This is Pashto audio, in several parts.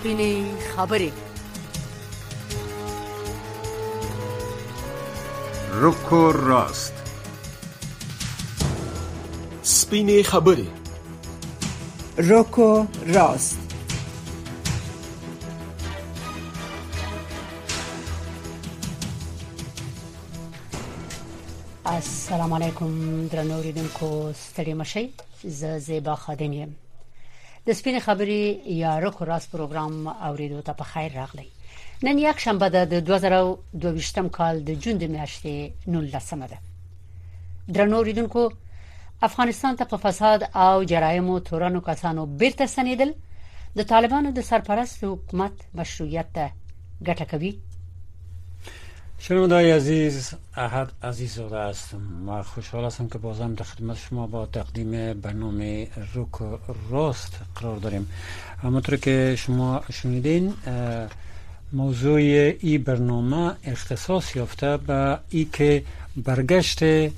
سپینې خبرې. رک و راست. سپینې خبرې. رک و راست. السلام علیکم درنو اوریدونکو، ستړي مشئ. زه زیبا خادم یم. د سپینې خبرې یا رک و راست پروګرام اوریدو ته په خیر راغلی. نن یک شنبه د 2022 کال د جون د میاشتې 19 ده. درنو اوریدونکو، افغانستان ته په فساد او جرایمو تورنو کسانو بیرته سنیدل د طالبانو د سرپرست حکومت مشروعیت ته ګټه کوي. شنونده‌های عزیز، احد عزیزاده هستم و خوشحال هستم که بازم در خدمت شما با تقدیم برنامه رک و راست قرار داریم. همونطور که شما شنیدین، موضوع این برنامه اختصاص یافته به ای که برگشت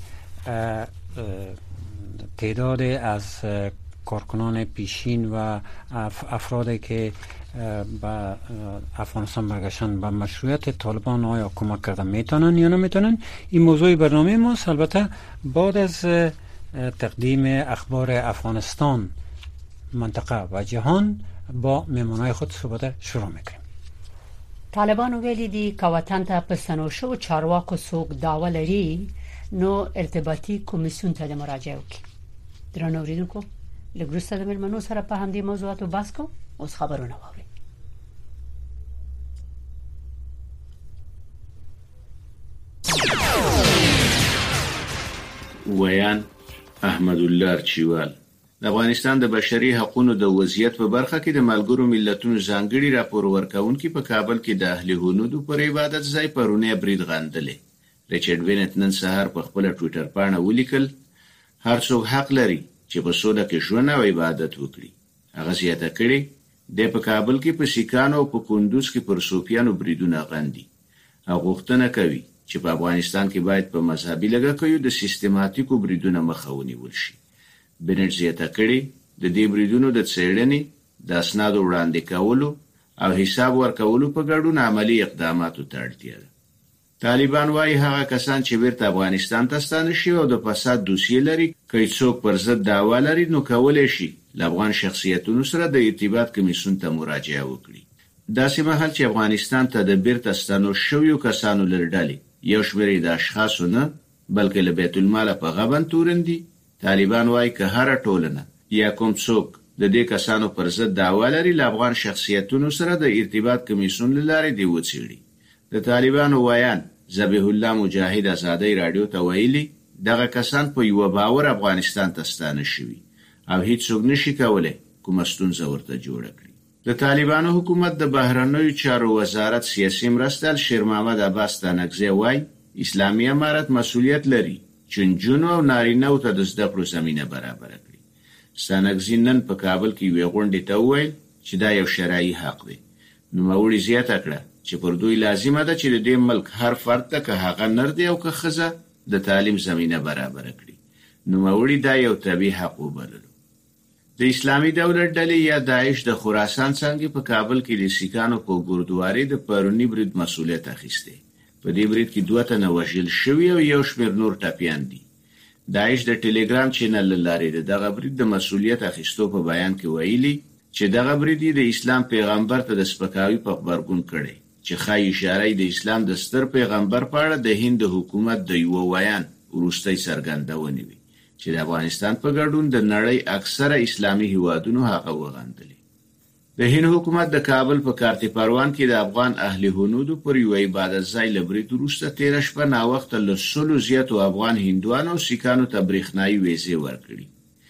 تعداد از کارکنان پیشین و افرادی که به افغانستان برگشتن به مشروعیت طالبان آیا کمک کردن میتونن یا نمیتونن. این موضوع برنامه ما البته بعد از تقدیم اخبار افغانستان، منطقه و جهان با مهمانای خود صحبت شروع میکنیم. طالبان ویلي دي که وطن ته پښتنو شو چارواکو څوک داوا لري نو ارتباطي کمیسیون ته مراجعه وکړي. درنو اوریدونکو، لږ وروسته د مېلمنو سره په همدې موضوعاتو بحث کوو. اوس خبرونه واورئ. ویان احمد الله چوال د افغانستان د بشري حقوقو د وضعیت په برخه کې د ملګرو ملتونو ځانګړي راپور ورکونکي په کابل کې د اهل هنود پر عبادت ځای پرونه برید غندلې. ریچارډ وینت نن سهار په خپل ټوئیټر باندې ولیکل: هر څوک حق لري چې په سوده کې ژوند او عبادت وکړي. هغه زیاته کړي د په کابل کې په سیکانو او په کندوز کې پر صوفیانو بریدونه غندي. هغه غوښتنه کوي چې په افغانستان کې باید په مذهبي لږکیو د سیستماتیکو بریدونو مخه ونیول شي. بنټ زیاته کړي د دې بریدونو د څېړنې، د اسنادو وړاندې کولو او حساب ورکولو په ګډون عملی اقداماتو ته اړتیا ده. طالبان وايي هغه کسان چې بیرته افغانستان ته ستانه شي او د فساد دوسیه لري، که څوک پر ضد دعوا لري نو کولای شي له افغان شخصیتونو سره د ارتباط کمیسیون ته مراجعه وکړي. داسې مهال چې افغانستان ته د بیرته ستانو شویو کسانو لړډلې یو شمېر د اشخاصو نه بلکې له بیت المال په غبن تورندي، طالبان وايي که هر ټولنه یا کوم څوک د دې کسانو پر ضد دعوا لري له افغان شخصیتونو سره د ارتباط کمیسیون لاره دی وڅېړي. د طالبانو ویان ذبیح الله مجاهد ازادي رادیو ته ویلي دغه کسان په یو باور افغانستان ته ستانه شوي او هیڅوک نشي کولای کومه ستونزه ورته جوړه کړي. د طالبانو حکومت د بهرنیو چارو وزارت سیاسي مرستیال شیر محمد عباس تانکزی وایي اسلامي امارت مسؤلیت لري چې نجونو او نارینه‌و ته د زده کړو زمینه برابر کړي. تانکزی نن په کابل کې یو غونډه ته وویل چې دا یو شرعي حق دی. نوموړي زیاته کړه چې پر دوی لازمه ده چې د دې ملک هر فرد ته که هغه نر دی او که ښځه د تعلیم زمینه برابر کړي. نوموړي دا یو طبیعي حق وبللو. د اسلامي دولت ډلې یا داعش د خراسان څنګه په کابل کې د سیکانو په ګوردواري د پرونی برید مسؤلیت اخیسته. په دې برید کې 2 تنه وژل شوي او یو شمېر نور ټپیان دي. داعش د ټلګرام چینل لارې دغه برید د مسؤلیت اخیستو په بیان کې ویلي چې دغه برید د اسلام پیغمبر ته د سپکاوي په خبرګون کړي چې خای اشاره د اسلام د ستر پیغمبر په اړه د هند حکومت د یو ویان وروستۍ څرګندونه وي چې د افغانستان په ګډون د نړۍ اکثره اسلامي هیوادونو هغه وغندلي. د هند حکومت د کابل په کارتي پروان کې د افغان اهل هنود پر یو عبادت ځای لبرید وروسته 13 شپه نا وخت له سلو زیاتو افغان هندوانو او سیکانو ته برېښنايي ویزې ورکړي.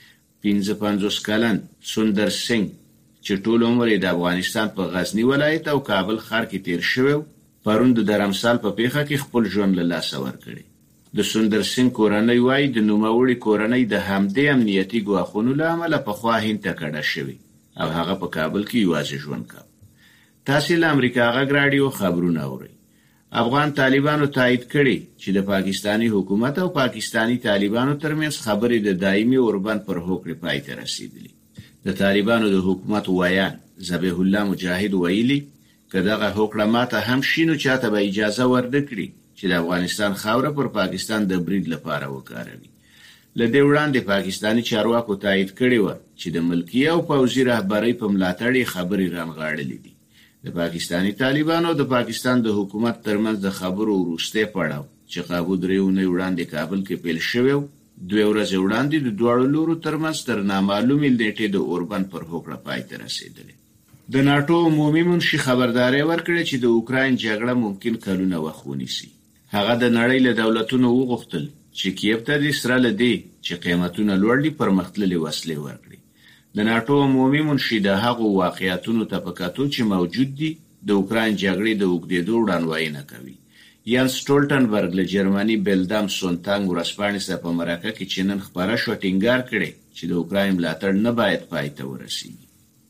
55 کلن سندر سنگ چې ټول عمر د افغانستان په غزنی ولایت او کابل ښار کې تیر شوی، پرون د درمسال په پیخه کې خپل ژوند له لاسه ورکړي. د سندر سنگ کورنۍ وايي د نوموړي کورنۍ د همدې امنیتي ګواښونو له امله په خوا هند ته کډه شوی او هغه په کابل کې یوازې ژوند کاوه. تاسو له امریکا غږ رادیو خبرونه اورئ. افغان طالبانو تایید کړي چې د پاکستانی حکومت او پاکستانی طالبانو ترمنځ خبرې د دایمي اوربند پر هوکړې پای ته رسیدلې. د طالبانو د حکومت ویان ذبیح الله مجاهد ویلي که دغه هوکړه ماته هم شینو چاته به اجازه ورنکړي چې د افغانستان خاوره پر پاکستان د برید لپاره وکاروي. لدې وړاندې پاکستانی چارواکو تایید کړی و چې د ملکی او پوځي رهبرۍ په ملاتړ خبرې رانغاړلې دي. د پاکستانی طالبانو او د پاکستان د حکومت ترمنځ د خبرو وروسته پړاو چې قابو دریونه وړاندې کابل کې پیل شوی، 2 ورځې وړاندې د دوه لورو ترمنځ تر نامعلومې نیټې د اوربن پر هوکړه پای ته رسیدلې. د ناتو عمومي منشي خبرداري ورکړه چې د اوکراین جګړه ممکن کلونه وخت ونیسي. هغه د نړۍ له دولتونو وغوښتل چې کیف ته د سره لدی چې قیمتونه لوړ دي پرمختللي وسلې ورکړي. د ناتو عمومي منشي د هغو واقعیتونو ته پکاتو چې موجود دي د اوکراین جګړې د اوږدېدو وړاندوینه کوي. یان سټولټنبرګ له جرمني بلدام سونتانګ ورسپانې سره په مرکه کې چې نن خبره شو ټینګار کړي چې د اوکراین ملاتړ نه باید پای ته ورسیږي.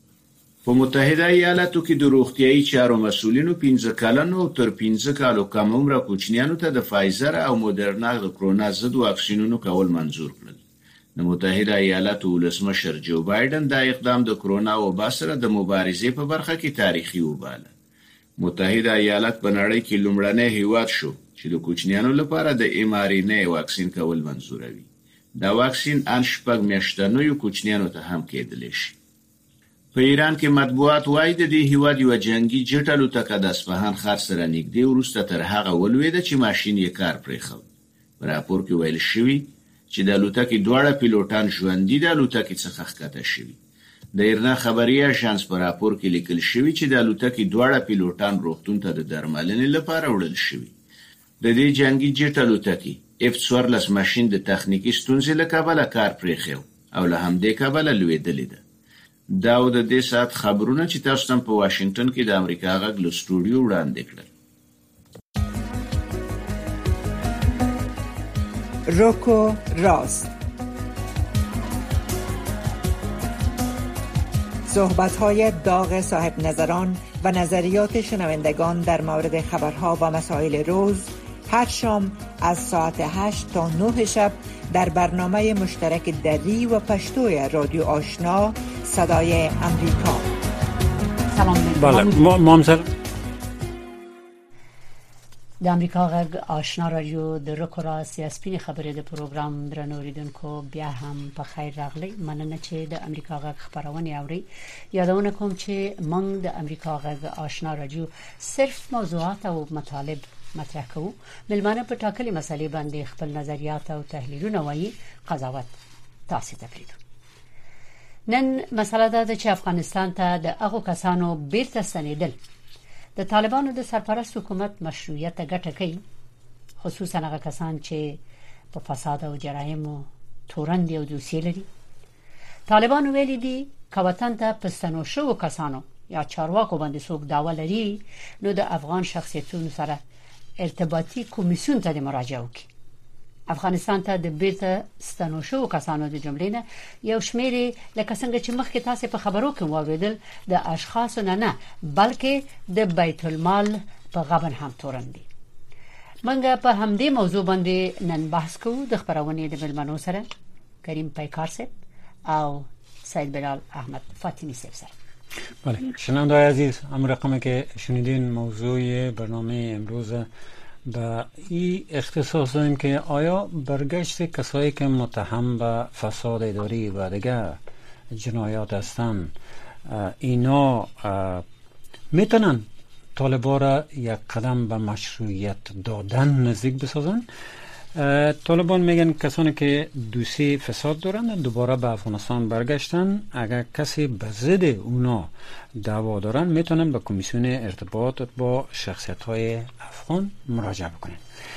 په متحده ایالاتو کې د روغتیايي چارو مسؤلینو 15 کلنو او تر 15 کالو کم عمره کوچنیانو ته د فایزر او مودرنا د کرونا ضد واکسینونو کول منظور کړل. د متحده ایالاتو ولسمشر جو بایدن دا اقدام د کرونا وبا سره د مبارزې په برخه کې تاریخي وباله. متحده ایالات په نړۍ کې لومړنی هیواد شو چې د کوچنیانو لپاره د mRNA واکسین کول منظوروي. دا واکسین ان شپږ میاشتنو کوچنیانو ته هم کېدلی شي. په ایران کې مطبوعات وایي د دې هیواد یو جنگي جټ الوتکه د اصفهان ښار سره نږدې وروسته تر هغه ولوېده چې ماشین یې کار پرېښود. په راپور کې ویل شوي چې د الوتکې دواړه پیلوټان ژوندي د الوتکې څخه ښکته شوي. د ایرنا خبري اژانس په راپور کې لیکل شوی چې د الوتکې دواړه پیلوټان روغتون ته د درملنې لپاره وړل شوي. د دې جنگي جټ الوتکې F-14 ماشین د تخنیکی ستونزې له کبله کار پرېښو او له همدې کبله لوېدلې ده. دا د دې سات خبرونه چې تاسو هم په واشنگټن کې د امریکا غږ له سټوډیو وړاندې کړل. روکو راست، صحبت‌های داغ صاحب نظران و نظریات شنوندگان در مورد خبرها و مسائل روز هر شام از ساعت 8 تا 9 شب در برنامه مشترک دری و پشتوی رادیو آشنا صدای امریکا. سلام. بله مامزر د امریکا غږ آشنا رادیو د رکورا سیاسپین خبرې د پروګرام درنوریدونکو بیا هم په خیر راغلی. مننه چې د امریکا غږ خبرونه اوري. یادونه کوم چې موږ د امریکا غږ آشنا رادیو صرف موضوعات او مطالب مطرح کوو. ملمانه په ټاکلي مسلې باندې خپل نظریات او تحلیلونه وایي، قضاوت تاسو ته پریږدو. نن مسله ده چې افغانستان ته د هغو کسانو بیرته ستنېدل د طالبانو د سرپرست حکومت مشروعیت ګټه کوي، خصوصا هغه کسان چې په فساد او جرایمو تورن دی او دوسیې لري. طالبانو ویلي دي که وطن ته پستنو شو کسانو یا چارواکو باندې څوک دعوه لري نو د افغان شخصیتونو سره ارتباطي کمیسیون ته مراجعه وکړي. افغانستان ته د بیرته ستنو شو کسانو د جملې نه یو شمېر لکه څنګه چې مخکې تاسو په خبرو کې واوریدل د اشخاص نه بلکې د بیت المال په غبن هم تورن دي. منګه په همدې موضوع باندې نن بحث کوو د خبرونه د ملمنو سره کریم پیکار صاحب او سید بلال احمد فاطمی صاحب سره. بله شنونده‌های عزیز، هم رقمی که شنیدین موضوع برنامه امروز به این اختصاص داریم که آیا برگشت کسایی که متهم به فساد اداری و دیگر جنایات هستند اینا میتونن طالبان را یک قدم به مشروعیت دادن نزدیک بسازن؟ طالبان میگن کسانی که دوسیه فساد دارن دوباره به افغانستان برگشتن، اگر کسی به ضد اونا دعوا دارن میتونن به کمیسیون ارتباط با شخصیت های افغان مراجعه بکنن.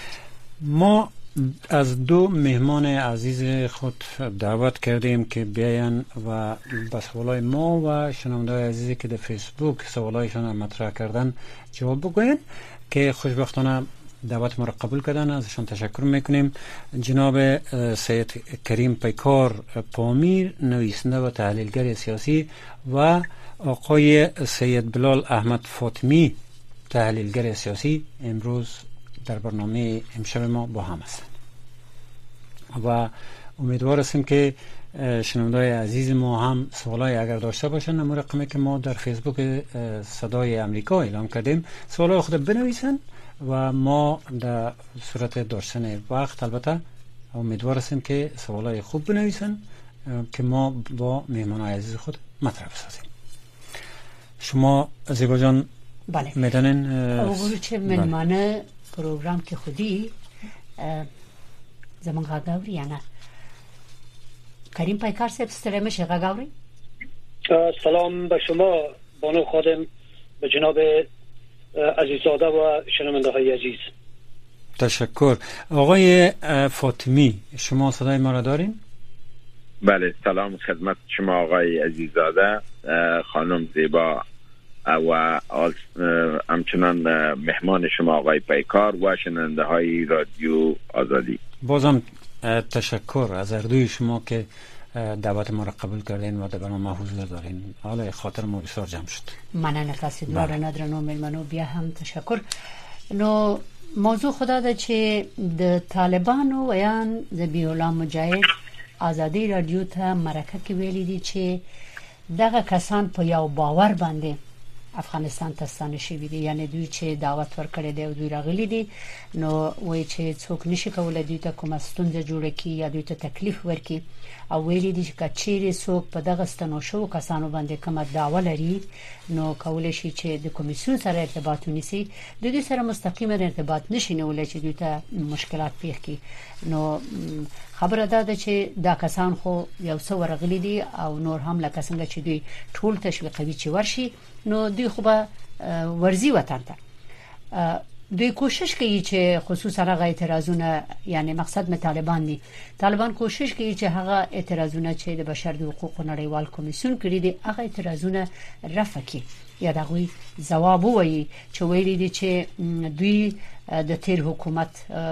ما از دو مهمان عزیز خود دعوت کردیم که بیاین و به سوالای ما و شنونده‌های عزیزی که در فیسبوک سوالایشان مطرح کردن جواب بگوین که خوشبختانه دعوت ما را قبول کردن. ازشان تشکر میکنیم. جناب سید کریم پیکار پامیر، نویسنده و تحلیلگر سیاسی، و آقای سید بلال احمد فاطمی، تحلیلگر سیاسی، امروز در برنامه امشب ما با هم هستند. و امیدوار هستیم که شنوندای عزیز ما هم سوالای اگر داشته باشن، نمو رقمی که ما در فیسبوک صدای امریکا اعلام کردیم سوالای خود بنویسن و ما در صورت داشتن وقت البته امیدوار هستیم که سوالای خوب بنویسن که ما با مهمانای عزیز خود مطرح بسازیم. شما زیبا جان بله میدانین اوگورو چه منمانه پروگرام که خودی زمان غاگاوری یا نه کریم پیکار صاحب ستره میشه غاگاوری؟ سلام به شما بانو خادم، به جناب عزیزاده و شنونده های عزیز. تشکر. آقای فاطمی شما صدای ما را دارین؟ بله سلام خدمت شما آقای عزیزاده، خانم زیبا و همچنان مهمان شما آقای پیکار و شنونده های رادیو آزادی. بازم تشکر از اردوی شما که دعوت ما را قبول کردین و در برنامه حضور دارین. حالا خاطر ما بسیار جمع شد. مننه تاسو دواره ندرنو ملمنو بیا هم تشکر. نو موضوع خدا ده چې د طالبانو ویان ذبیح الله مجاهد آزادی رادیو ته مرکه کې ویلي دي چې دغه کسان په یو باور باندې افغانستان ته ستانه شوي دي، یعنی دوی چې دعوت ورکړي دی او دوی راغلي دي، نو وایي چې څوک نشي کولای دوی ته کومه ستونزه جوړه کړي یا دوی ته تکلیف ورکړي، او ویلي دي چې کچېرې څوک په دغه ستنو شو کسانو باندې کومه دعوه لري نو کولای شي چې د کمیسیون سره ارتباط ونیسي، د دوی سره مستقیم ارتباط نشي نیولای چې دوی ته مشکلات پیښ کړي. نو خبره ده چې دا کسان خو یو څو ورغلي دي او نور هم لکه څنګه چې دوی ټول تشویقوي چې ورشي، نو دوی خو به ورزي وطن ته دوی کوشش کوي چې خصوصا هغه اعتراضونه، یعنی مقصد می طالبان کوشش کوي چې هغه اعتراضونه چې د بشر د حقوقو نړیوال کمیسیون کړی دي هغه اعتراضونه رفع کړي یا دغه جواب وایي چې ویلي دي چې دوی د تیر حکومت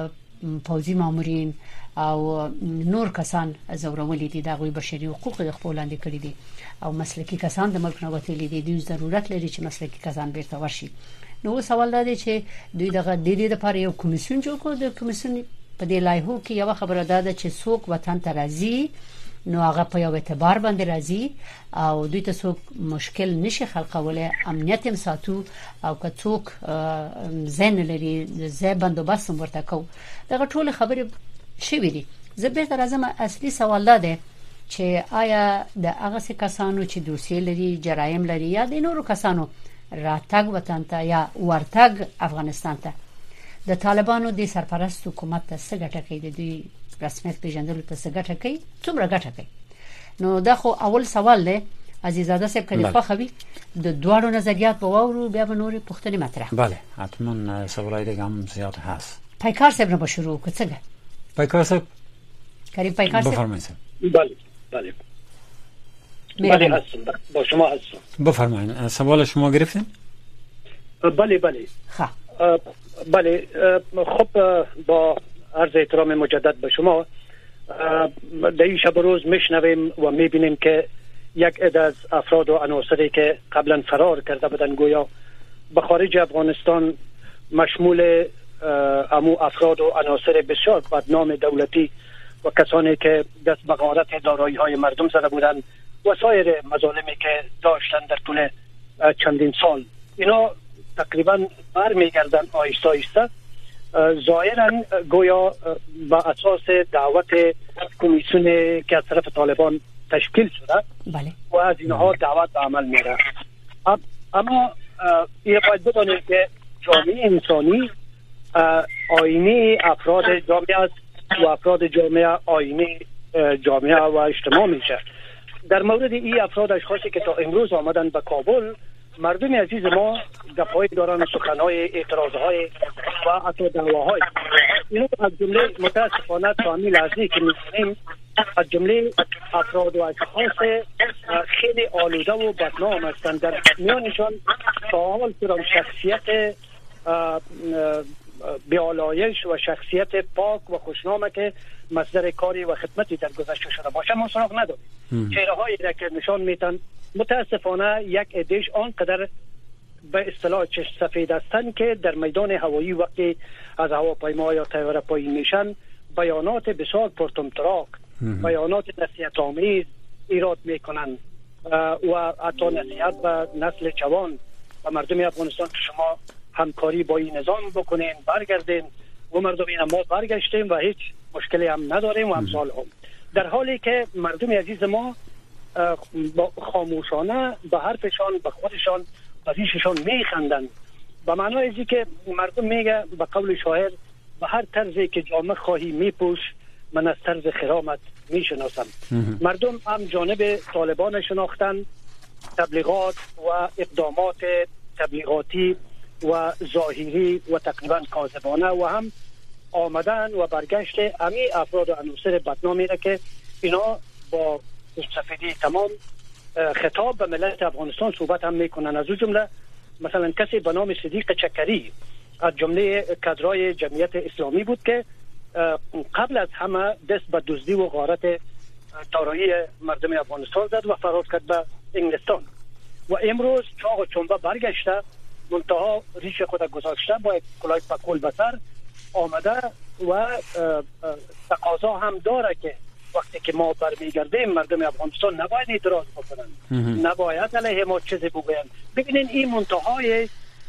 پوځي مامورین او نور کسان زورولي دي، دغه بشري حقوق د خپل لاندې کړی دي او مسلکي کسان د ملک نه وتلي دي، دوی ضرورت لري چې مسلکي کسان بیرته ورشي. نو سوال دا دی چې دوی دغه د دې لپاره یو کمیسیون جوړ کړي، د کمیسیون په دې لایحو کې یو خبره ده چې څوک وطن ته راځي نو هغه په یو اعتبار باندې راځي او دوی ته څوک مشکل نشي خلقوله، امنیت هم ساتو او که څوک زین لري زې بندوبست ورته کو. دغه ټول خبره شوې دي. زه به تر ازمه اصلي سوال ده چې آیا د هغه کسانو چې دوسیې لري، جرایم لري یا د نورو کسانو راتګ وطن ته یا ورتګ افغانستان ته د طالبانو د سرپرست حکومت ته څه ګټه کوي، د دوی رسمیت پیژندلو ته څه ګټه کوي، څومره ګټه کوي؟ نو دا خو اول سوال دی. عزیزاده صاحب کله خوښوي د دوړو نظریات په وورو بیا به نورې پوښتنې مطرح. بله حتما سوالای دیگه هم زیاد هست. پیکار صاحب نه شروع که څنګه؟ پیکار صاحب کریم پیکار صاحب بفرمایید. بله هستم، با شما هستم. بفرمایید. سوال شما گرفتین؟ بله خب با عرض احترام مجدد به شما، در این شب روز میشنویم و میبینیم که یک عده از افراد و عناصری که قبلا فرار کرده بودن گویا به خارج افغانستان مشمول امو افراد و عناصر بسیار بدنام دولتی و کسانی که دست به غارت دارایی های مردم زده بودند و سایر مظالمی که داشتن در طول چندین سال، اینا تقریبا برمیگردن آهسته آهسته. ظاهرا گویا با اساس دعوت کمیسیون که از طرف طالبان تشکیل شده بله. و از اینها دعوت به عمل میره. اما این باید بدانید که جامعه انسانی آینه افراد جامعه است و افراد جامعه آینه جامعه و اجتماع میشه. در مورد این افراد اشخاصی که تا امروز آمدن به کابل، مردم عزیز ما گپ‌های دارن، سخن‌های، اعتراض‌های و حتی دعواهای. اینو از جمله متاسفانه تا همین لحظه‌ای که می‌بینیم از جمله افراد و اشخاص خیلی آلوده و بدنام هستند. در میانشان تا حال شخصیت بیالایش و شخصیت پاک و خوشنامه که مصدر کاری و خدمتی در گذشته شده باشه ما سراغ نداریم. چهره‌هایی را که نشان میتن متاسفانه یک عده‌اش آنقدر به اصطلاح چشم سفید هستند که در میدان هوایی وقتی از هواپیما یا طیاره پایین میشن بیانات بسیار پرطمطراق بیانات نصیحت آمیز ایراد میکنن و حتی نصیحت به نسل جوان و مردم افغانستان که شما همکاری با این نظام بکنین، برگردین. و مردم این ما برگشتیم و هیچ مشکلی هم نداریم و امثال هم، در حالی که مردم عزیز ما خاموشانه به حرفشان، به خودشان، به ریششان میخندن. به معنای ازی که مردم میگه به قول شاعر به هر طرزی که جامه خواهی میپوش من از طرز خرامت میشناسم. مردم هم جانب طالبان شناختن، تبلیغات و اقدامات تبلیغاتی و ظاهری و تقریبا کاذبانه و هم آمدن و برگشت امی افراد و عناصر بدنامی را که اینا با سفیدی تمام خطاب به ملت افغانستان صحبت هم میکنن. از او جمله مثلا کسی به نام صدیق چکری از جمله کادرای جمعیت اسلامی بود که قبل از همه دست به دزدی و غارت دارایی مردم افغانستان زد و فرار کرد به انگلستان و امروز چاق و چنبه برگشته، منتها ریش خود گذاشته، با کلاه پکول به سر آمده و تقاضا هم داره که وقتی که ما برمیگردیم مردم افغانستان نباید اعتراض بکنن، نباید علیه ما چیزی بگوین. ببینین این منتهای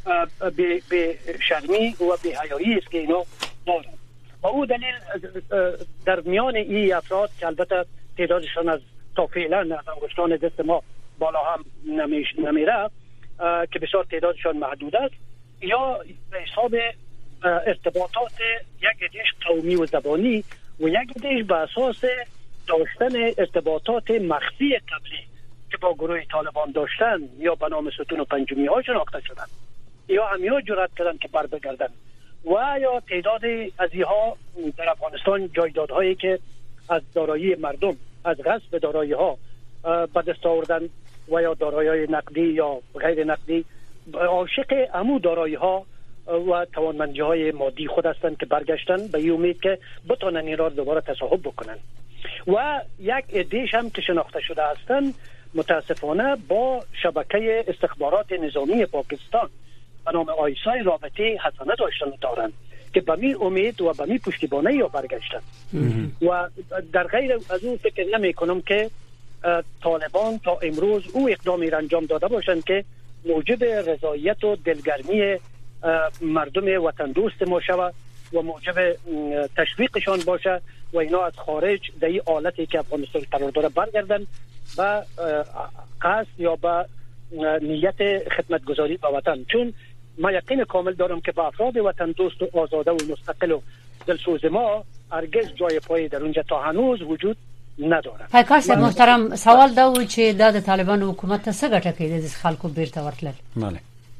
به شرمی و به حیایی است که اینا دارن. با او دلیل در میان این افراد که البته تعدادشان از تا فعلا از انگشتان دست ما بالا هم نمیره که بسیار تعدادشان محدود است، یا به حساب ارتباطات یک عده‌اش قومی و زبانی و یک عده‌اش به اساس داشتن ارتباطات مخفی قبلی که با گروه طالبان داشتن یا به نام ستون و پنجمی ها شناخته شدن، یا همیها جرأت کردن که بر بگردن، و یا تعداد از اینها در افغانستان جایدادهایی که از دارایی مردم، از غصب دارایی ها به دست آوردن و یا دارایی نقدی یا غیر نقدی، عاشق امو دارایی ها و توانمندی های مادی خود هستند که برگشتن به این امید که بتونن این را دوباره تصاحب بکنن. و یک عده‌اش هم که شناخته شده هستند متاسفانه با شبکه استخبارات نظامی پاکستان به نام آیسای رابطه حسنه داشتن دارند که به می امید و به می پشتیبانی یا برگشتن. و در غیر از اون فکر نمی کنم که طالبان تا امروز او اقدامی را انجام داده باشند که موجب رضایت و دلگرمی مردم وطن دوست ما شود و موجب تشویقشان باشه و اینا از خارج در این حالتی که افغانستان قرار داره برگردن و قصد یا به نیت خدمتگزاری به وطن. چون ما یقین کامل دارم که با افراد وطن دوست و آزاده و مستقل و دلسوز ما هرگز جای پای در اونجا تا هنوز وجود نداره. پیکار صاحب محترم، سوال دا و چې د طالبان حکومت ته څه ګټه کوي د خلکو بیرته ورتلل؟ بله.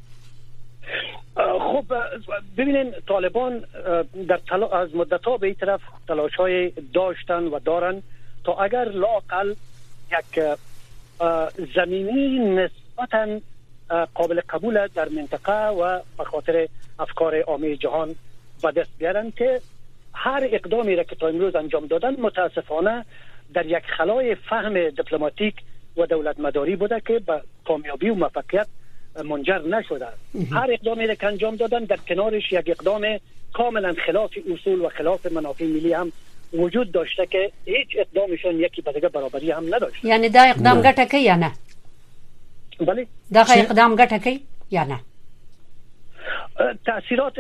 خب ببینین طالبان در از مدت‌ها به این طرف تلاش‌های داشتن و دارن تا اگر لااقل یک زمینی نسبتاً قابل قبول در منطقه و به خاطر افکار عامه جهان به دست بیارن که هر اقدامی را که تا امروز انجام دادن متاسفانه در یک خلای فهم دیپلماتیک و دولت مداری بوده که به کامیابی و موفقیت منجر نشده. هر اقدامی را که انجام دادن در کنارش یک اقدام کاملا خلاف اصول و خلاف منافع ملی هم وجود داشته که هیچ اقدامشون یکی به دیگه برابری هم نداشته. یعنی دا اقدام ګټه کوي یا نه؟ بله. دا اقدام ګټه کوي یا نه؟ تأثیرات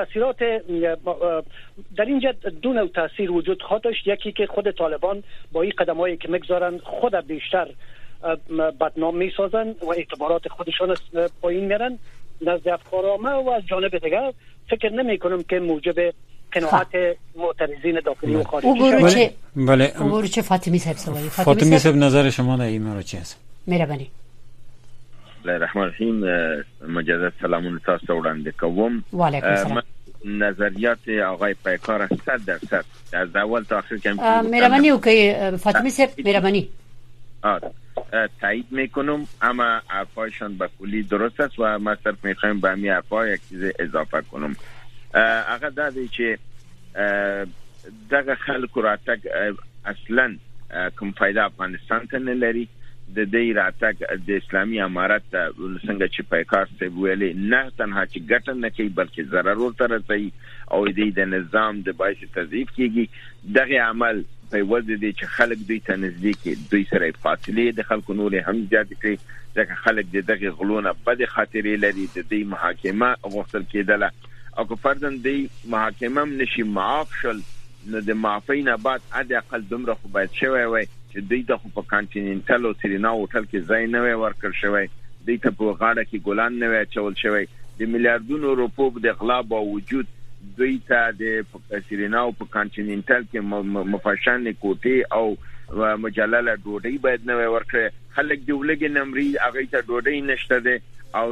در اینجا دو نوع تأثیر وجود خواهد داشت. یکی که خود طالبان با این قدمایی که میگذارن خود بیشتر بدنام میسازن و اعتبارات خودشان پایین میرن نزد افکار عامه، و از جانب دیگر فکر نمی کنم که موجب قناعت معترضین داخلی و خارجی شود. بله. او چه فاطمی صاحب سوال. فاطمی صاحب نظر شما در این مورد چی است؟ مهربانی. بسم الله الرحمن الرحیم. مجدد سلامونه تاسو وړاندې کوم. وعلیکم السلام. نظریات آقای پیکار 100% از اول تا آخر که مهربانی وکړئ فاطمی صاحب، مهربانی. تایید میکنم، اما حرفایشان به کلی درست است و ما صرف میخوایم به همین حرفا یک چیز اضافه کنم. هغه دا دی چې دغه خلکو راتګ اصلا کوم فایده افغانستان ته نه لري. د دې راتګ د اسلامي امارت څنګه چې پیکار صاحب ویلي نه تنها چې ګټه نه کوي بلکې ضرر ورته رسوي او د نظام د باعث تضعیف کیږي. دغه عمل په وجه دي چې خلک دوی ته نزدیک دوی سره فاصله د خلکو نور هم زیات کړي ځکه خلک دغه غلونه بد خاطرې لري د دې محاکمه غوښتل کېدله او که فرضاً دی محاکمه نشي معاف شل نو د معافی نه بعد عادي اقل دومره خو باید شوی وي چې دوی ته په کانټیننټل او سرینا هوټل کې ځای نه وي ورکړ شوی دوی ته په غاړه کې ګلان نه وي چول شوی د میلیارډونو روپو د اغلا باوجود دوی ته د سرینا او په کانټیننټل کې مفاشن کوټي او مجلل ډوډۍ باید نه وي ورکړي خلک دی ولګي نمرې هغه ته ډوډۍ نشته ده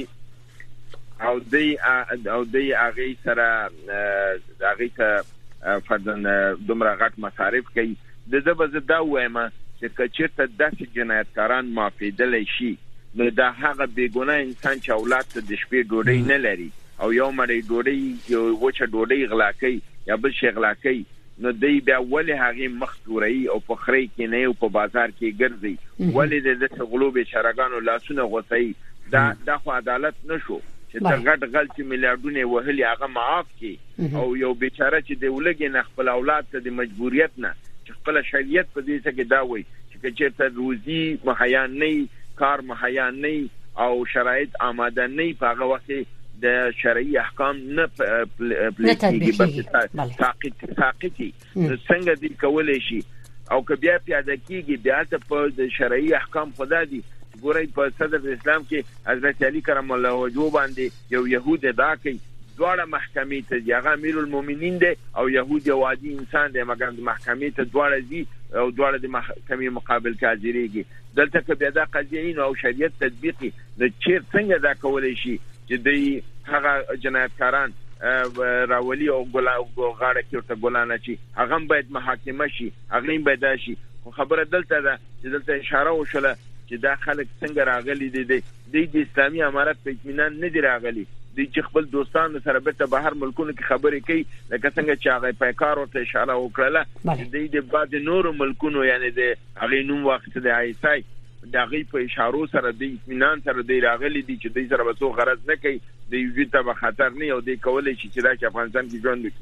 او دی هغه سره هغه ته فردن دومره غټ مصارف کوي د دا وایم چې کچېرته داسې جنایتکاران معافیدل شي نو دا هغه بیګونه انسان چې اولاد ته د شپې ډوډۍ نه لري او یو مړی ډوډۍ یو وچه ډوډۍ غلا کوي یا بل شي غلا کوي نو دی بیا ولې هغه مخوري او په خري کې نه او په بازار کې ګرځي ولې د غلو به شرګانو لاسونه غوسي دا خو عدالت نشو چې ترغټ غلط میلیارډونه وهلي هغه معاف کی او یو بیچاره چې د ولګي نه خپل اولاد ته د مجبوریت نه چې خپل شریعت په دې څخه دا وایي چې چېرته روزي مهیا نه کار مهیا نه او شرایط آماده نه په هغه وخت د شرعي احکام نه پلیټيږي بلکې ساقطي څنګه دې کولای شي او که بیا پیاده کیږي بیا ته په د شرعي احکام خدا دي ګورای په صدر اسلام کې حضرت علی کرم الله وجهه باندې یو يهود ادا کوي دواړه محکمې ته یغه امیر المؤمنین دی او يهود یو عادي انسان دی مګر د محکمې ته دواړه دي او دواړه د محکمې مقابل کې حاضرېږي دلته کې بیا د قضیې او شریعت تطبیقي د چیر څنګه دا کولای شي چې د هغه جنایتکاران راولي او غاړه کې ورته ګلانه شي هغه باید محاکمه شي هغه باید شي خبره دلته ده چې دلته اشاره وشله چې دا خلک څنګه راغلي دي د اسلامي امارت په اطمینان نه دی راغلي د چې خپل دوستانو سره به بهر ملکونو کې خبرې کوي لکه څنګه چې هغه پیکار ورته اشاره وکړه د بعد نور ملکونو یعنی د هغه نوم وخت د عیسی د هغه په اشارو سره د اطمینان سره دی راغلي دي چې د سره به څو غرض نه کوي د یو ته به خطر نه او د کولای شي چې د افغانستان کې ژوند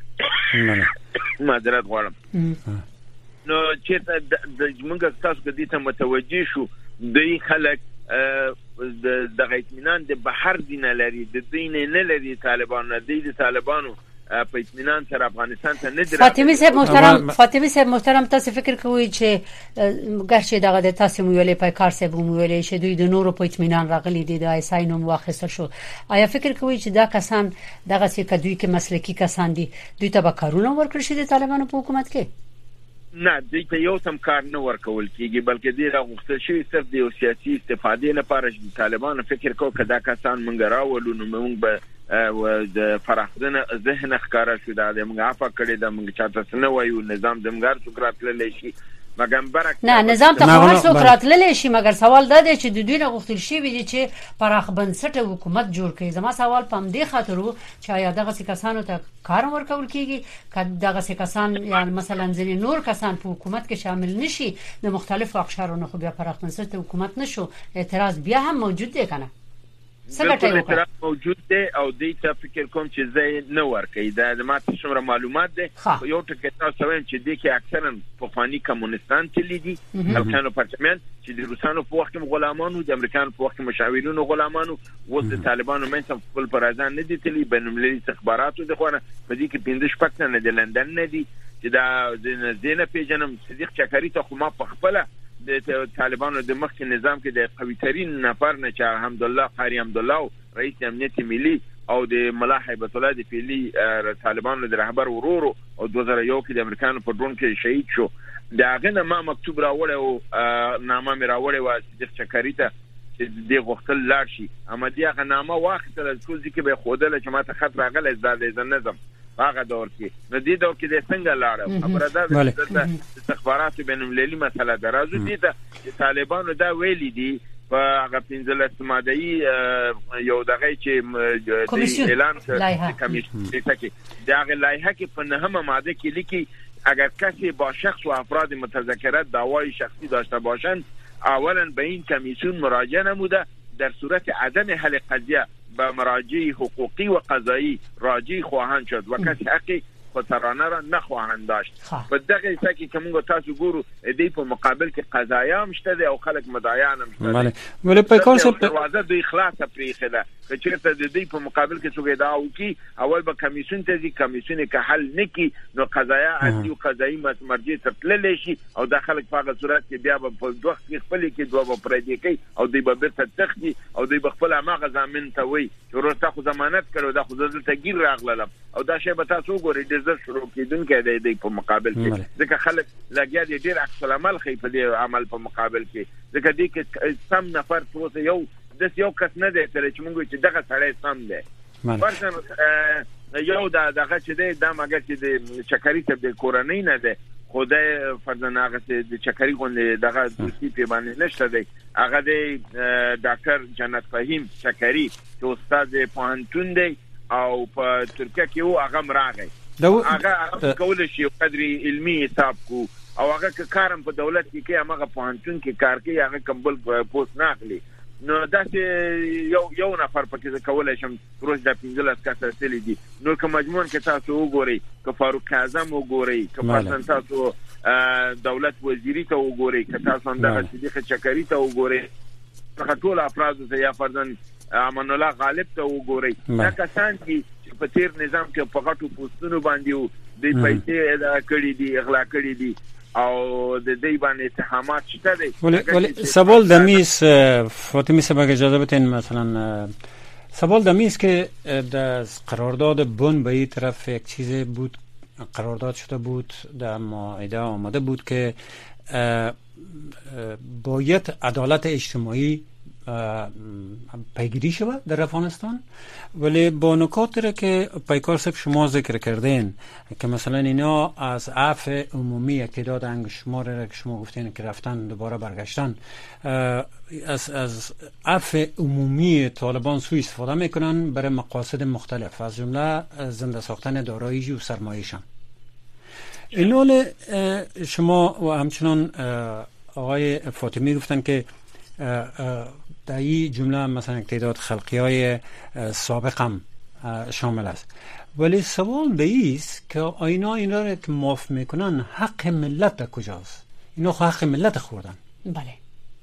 وکړي معذرت غواړم نو چې د موږ تاسو د دې ته متوجي شو دوی خلک د اطمینان د بهر دین لري د دین نه لري طالبان نه دي د طالبانو په اطمینان سره افغانستان ته نه درځي فاطمه صاحب محترم تاسو فکر کوئ چې ګرچې دغه د تاسو ویلې په کار صاحب ویلې چې دوی د نورو په اطمینان راغلي دي د ایسای نوم واخیستل شو آیا فکر کوئ چې دا کسان دغه څه کدوې کې مسلکی کسان دي دوی ته به کارونه ورکړي شي د طالبانو په حکومت کې نه دوی ته یو سم کار نه ورکول کیږي بلکې دوی راغوښتل شوی صرف د سیاسي استفادې لپاره چې طالبان فکر کوي کدا کسان مونږ راولو نو مونږ به د فراخدنه ذهن ښکارا شو دا د مونږ افا کړی د مونږ چاته نه وایو نظام دمګار سوکرات للی شي مګم برک نه نظام ته خو سوکرات للی شي مګر سوال دا دی چې د دوی نه غوښتل شي وي چې پراخ بنسټه حکومت جوړ کړي زما سوال پم دی خاطرو چې آیا دغه کسانو ته کار ورکول کیږي کله دغه کسان یعنی مثلا ځینې نور کسان په حکومت کې شامل نشي د مختلفو اقشارونو خو بیا پراخ بنسټه حکومت نشو اعتراض بیا هم موجود دی کنه څنګه اعتراض موجود دی او دې ته فکر کوم چې زه نه ورکې دا ماته څومره معلومات دي یو ټکی تاسو وایم چې دې کې اکثرا پخوانی کمونستان تللی دي الکانو پارلمان چې د روسانو په وخت کې غلامانو د امریکانو په وخت کې مشاورینو غلامانو و د طالبانو منځ خپل پرازان نه دي تللی بینالمللي استخباراتو د خوانه په دې کې 15 شپږ نه د لندن نه دي چې دا د نه پیژنم صدیق چکري ته خو ما په خپل د طالبانو د مخکې نظام کې د قوي ترين نفر نه چې حمدالله قاری حمدالله رئیس امنیت ملي او د ملاح هیبت الله د فعلی طالبانو د رهبر ورورو او 2001 کې د امریکانو په ډرون کې شهید شو دا غنه ما مکتوب راوړی او نامه مې راوړی و صدیق چکري ته چې د غختل لاړ شي اما دی هغه نامه واخته د ټول ځکه به خوده چې ما ته خط راغلی د نظم هغه دور کې نو دې دور کې د څنګه لاړ خبره ده د استخبارات بینالمللي مسله درازو دي چې طالبانو دا ویلي دي په هغه 15 ماده‌ای یو دغه چې اعلان کمیسیون کې دا هغه لایحه کې په نهمه ماده کې لیکي اگر کسی با شخص و افراد متذکرات دعوای شخصی داشته باشند اولا به این کمیسیون مراجعه نموده در صورت عدم حل قضیه به مراجع حقوقی و قضایی راجع خواهند شد و کسی حق خودسرانه را نخواهند داشت. په دغه ځای کې موږ تاسو ګورو د په مقابل کې قضایا هم شته او خلک مدعیان هم شته. بله ولې پیکار صاحب دروازه دوی خلاصه پریښه ده چې چېرته د دې په مقابل کې څوک ادعا وکړي اول به کمیسیون ته ځي، کمیسیون که حل نکړي نو قضایا عدلي او قضایي مرجع ته تللی شي او د خلک په هغه صورت کې بیا به په دوه کې خپل کې دوه به پردي کوي او دوی به بیرته تختی او دوی به خپل هغه ضامن ته وي چې ورسته خو ضمانت کړو دا خو دلته ګیر راغلم او دا شی به تاسو وګورئ د زړه شروع کېدونکې دی په مقابل کې ځکه خلک لګیا دي ډېر عکس العمل خې په دې عمل په مقابل کې ځکه دې کې سم نفر څه یو یو کس نه دی چې موږ چې دغه سړی سم دی فرضاً یو دغه چې دی دا مګر چې د چکري ته د کورنۍ نه دی خدای فرضاً هغه چې د چکري غونډې دغه دوستي په باندې نشته دی هغه د ډاکټر جنت فهیم چکري چې استاد پوهنتون دی او په ترکیه کې و هغه راغی هغه کول شي قدري علمي حساب کو او هغه کارم په دولت کې کې هغه پوهنتون کې کار کوي هغه کمبل پوسټ نه اخلي نو دا چې یو نفر پکې کولای شم پروژه د 15 کسه تللی دي نو که مجموعاً کې تاسو وګورئ که فاروق اعظم وګورئ که مثلا تاسو دولت وزیری ته وګورئ که تاسو هم د صدیق چکري ته وګورئ هغه ټول افراد ته یا فرضاً امان الله غالب ته وګورئ دا کسان چې په تیر نظام کې په غټو پوسټونو باندې د پیسې ادا کړې دي اغلا کړې دي او د دې باندې اتهامات شته دي ولی سوال دمیز فاطمی صاحب اگه اجازه بدین مثلا سوال دمیز که در قرارداد بن به این طرف یک چیز بود قرارداد شده بود در مائده آمده بود که باید عدالت اجتماعی پیگیری شود در افغانستان ولی با نکاتی را که پیکار صاحب شما ذکر کردین که مثلا اینا از عفو عمومی که دادن شماره را که شما گفتین که رفتن دوباره برگشتن از عفو عمومی طالبان سوء استفاده میکنن برای مقاصد مختلف از جمله زنده ساختن دارایی و سرمایه‌شان. اینال شما و همچنان آقای فاطمی گفتن که در این جمله مثلا تعداد خلقی های سابق هم شامل است ولی سوال به ایست که اینا را که معاف میکنن حق ملت در کجاست؟ اینا حق ملت خوردن. بله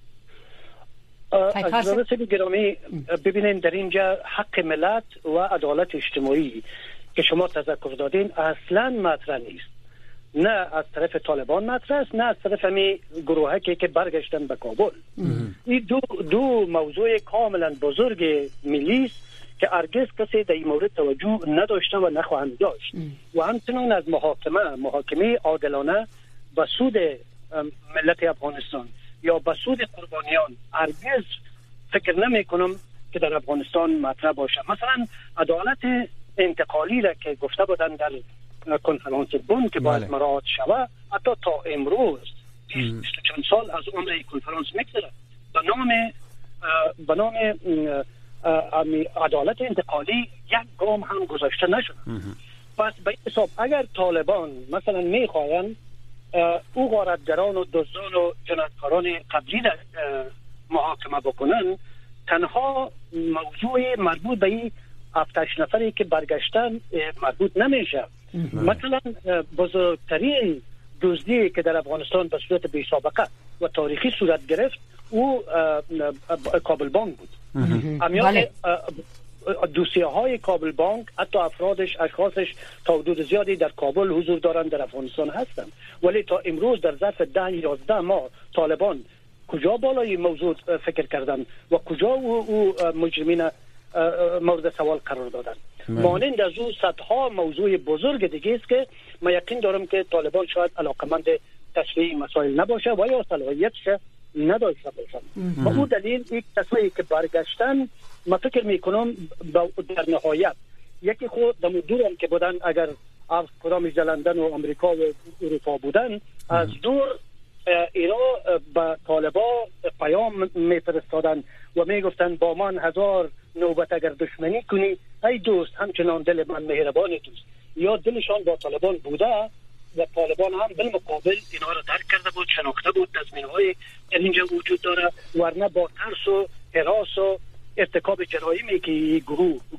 از جانب گرامی ببینین در اینجا حق ملت و عدالت اجتماعی که شما تذکر دادین اصلا مطرح نیست، نه از طرف طالبان مطرح است نه از طرف همی گروهی که برگشتن به کابل. این دو موضوع کاملا بزرگ ملی است که هرگز کسی در این مورد توجه نداشته و نخواهند داشت و همچنان از محاکمه عادلانه به سود ملت افغانستان یا به سود قربانیان هرگز فکر نمی کنم که در افغانستان مطرح باشه. مثلا عدالت انتقالی را که گفته بودن در کنفرانس بن که باید مراعات شود حتی تا امروز 20 چند سال از عمر کنفرانس میگذره به نام عدالت انتقالی یک گام هم گذاشته نشده. پس به این حساب اگر طالبان مثلا میخواین او غارتگران و دزدان و جنایتکاران قبلی را محاکمه بکنن تنها موضوع مربوط به این 7 نفری که برگشتن مربوط نمیشه. مثلا بزرگترین دزدی که در افغانستان به صورت بی سابقه و تاریخی صورت گرفت او کابل بانک بود. امیال دوسیه های کابل بانک حتی اشخاصش تا حدود زیادی در کابل حضور دارند در افغانستان هستند ولی تا امروز در ظرف 10-11 ماه طالبان کجا بالای موضوع فکر کردن و کجا او مجرمین مورد سوال قرار دادن. مانند از او صدها موضوع بزرگ دیگه است که من یقین دارم که طالبان شاید علاقمند تشریح مسائل نباشه و یا صلاحیتش نداشته باشن. با اون دلیل یک کسایی که برگشتن من فکر میکنم در نهایت یکی خود دورم که بودن اگر کدامش لندن و امریکا و اروپا بودن از دور اینا به طالبا پیام میفرستادن و میگفتن با من 1000 نوبت اگر دشمنی کنی ای دوست همچنان دل من مهربان دوست. یا دلشان با طالبان بوده و طالبان هم بالمقابل اینا را درک کرده بود، شناخته بود تضمین‌های اینجا وجود داره ورنه با ترس و هراس و ارتکاب جرایمی که گروه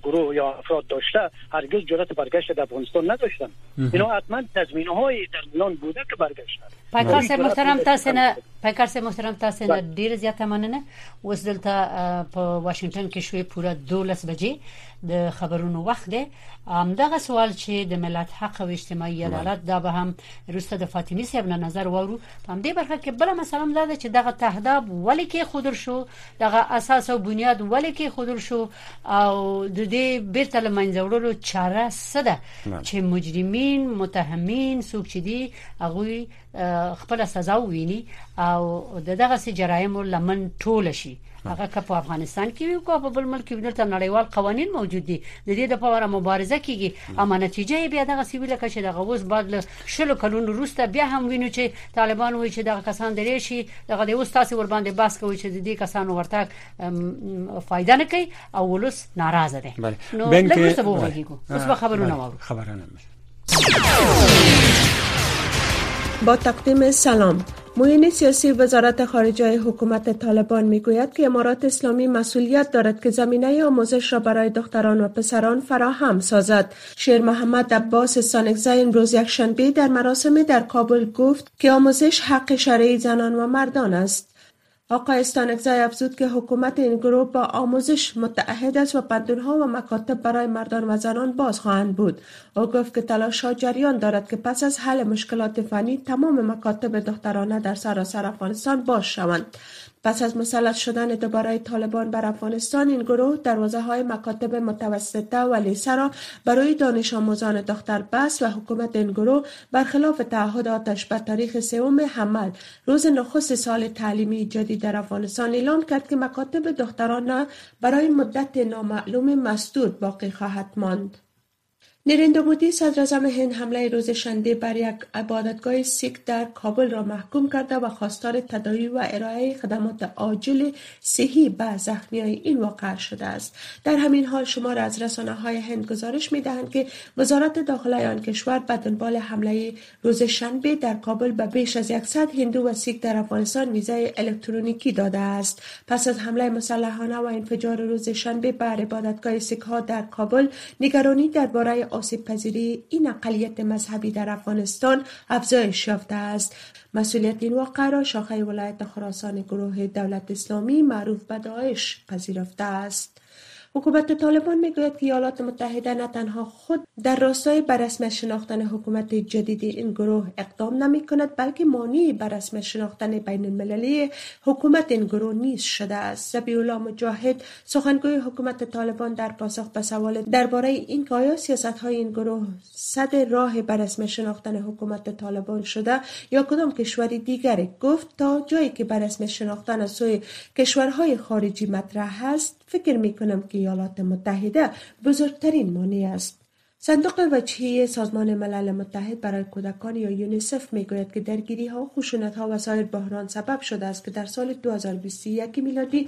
گروه یا افراد داشته هرگز جرأت برگشت در افغانستان نداشتن. اینا حتما تضمین‌های در میان بوده که برگشتن. پیکار صاحب محترم تاسو نه ډیر زیاته مننه. اوس دلته په واشنگټن کې شوې پوره 12 بجې د خبرونو وخت دی. دغه سوال چې د ملت حق او اجتماعي عدالت دا به هم روسته د فاطمی صاحب نه نظر وورو. په دې برخه کې بل مسله ده چې دغه تهداب ولې کې خودر شو، دغه اساس او بنیاد ولې کې خودر شو او د دې بیرته لمنځورلو چاره څه ده چې مجرمین متهمین څوک چې دي هغه خپل سزا وویني او دغه سي جرایم لمن ټول شي. هغه که په افغانستان کې وي او په بل ملک کې دلته نړیوال قوانين موجود دي د دې لپاره مبارزه کیږي، اما نتیجه بیا دغه سیویل کې چې دغه اوس بعد له شلو کلونو وروسته بیا هم وینو چې طالبان وایي چې دغه کسان درې شي دغه د اوس تاسو ور باندې باس کوي چې د دې کسانو ورته فائدہ نه کوي او ولس ناراضه دي. نو لږ څه وایي اوس به خبرونه وورو. با تقدیم سلام. معین سیاسی وزارت خارجه حکومت طالبان میگوید که امارات اسلامی مسئولیت دارد که زمینه آموزش را برای دختران و پسران فراهم سازد. شیر محمد عباس استانکزی امروز یکشنبه در مراسم در کابل گفت که آموزش حق شرعی زنان و مردان است. آقای استانکزی افزود که حکومت این گروه با آموزش متعهد است و پندونها و مکاتب برای مردان و زنان باز خواهند بود. او گفت که تلاش‌ها جریان دارد که پس از حل مشکلات فنی تمام مکاتب دخترانه در سراسر افغانستان باز شوند. پس از مسلط شدن دوباره طالبان بر افغانستان، این گروه دروازه‌های مکاتب متوسطه و لیسه را برای دانش آموزان دختر بست و حکومت این گروه برخلاف تعهداتش به تاریخ 3 حمل روز نخست سال تعلیمی جدید در افغانستان اعلام کرد که مکاتب دختران برای مدت نامعلوم مسدود باقی خواهد ماند. نریندرا مودی صدراعظم هند حمله روز شنبه بر یک عبادتگاه سیک در کابل را محکوم کرده و خواستار تداوی و ارائه خدمات عاجل صحی به زخمیان این واقعه شده است. در همین حال شمار از رسانه‌های هند گزارش می‌دهند که وزارت داخله آن کشور به دنبال حمله روز شنبه در کابل به بیش از 100 هندو و سیک در افغانستان ویزای الکترونیکی داده است. پس از حمله مسلحانه و انفجار روز شنبه بر عبادتگاه سیک‌ها در کابل، نگرانی درباره آسیب پذیری این اقلیت مذهبی در افغانستان افزایش یافته است. مسئولیت این واقعه را شاخه ولایت خراسان گروه دولت اسلامی معروف به داعش پذیرفته است. حکومت طالبان میگوید که ایالات متحده نه تنها خود در راستای به رسمیت شناختن حکومت جدید این گروه اقدام نمی کند، بلکه مانعی به رسمیت شناختن بین المللی حکومت این گروه نیز شده است. ذبیح الله مجاهد، سخنگوی حکومت طالبان، در پاسخ به سوال درباره این که آیا سیاست‌های این گروه سد راه به رسمیت شناختن حکومت طالبان شده یا کدام کشوری دیگری، گفت تا جایی که به رسمیت شناختن از سوی کشورهای خارجی مطرح است، فکر می‌کنم که ایالات متحده بزرگترین مانع است. صندوق وجهی سازمان ملل متحد برای کودکان یا یونیسف میگوید که درگیری‌ها، خشونت‌ها و سایر بحران سبب شده است که در سال 2021 میلادی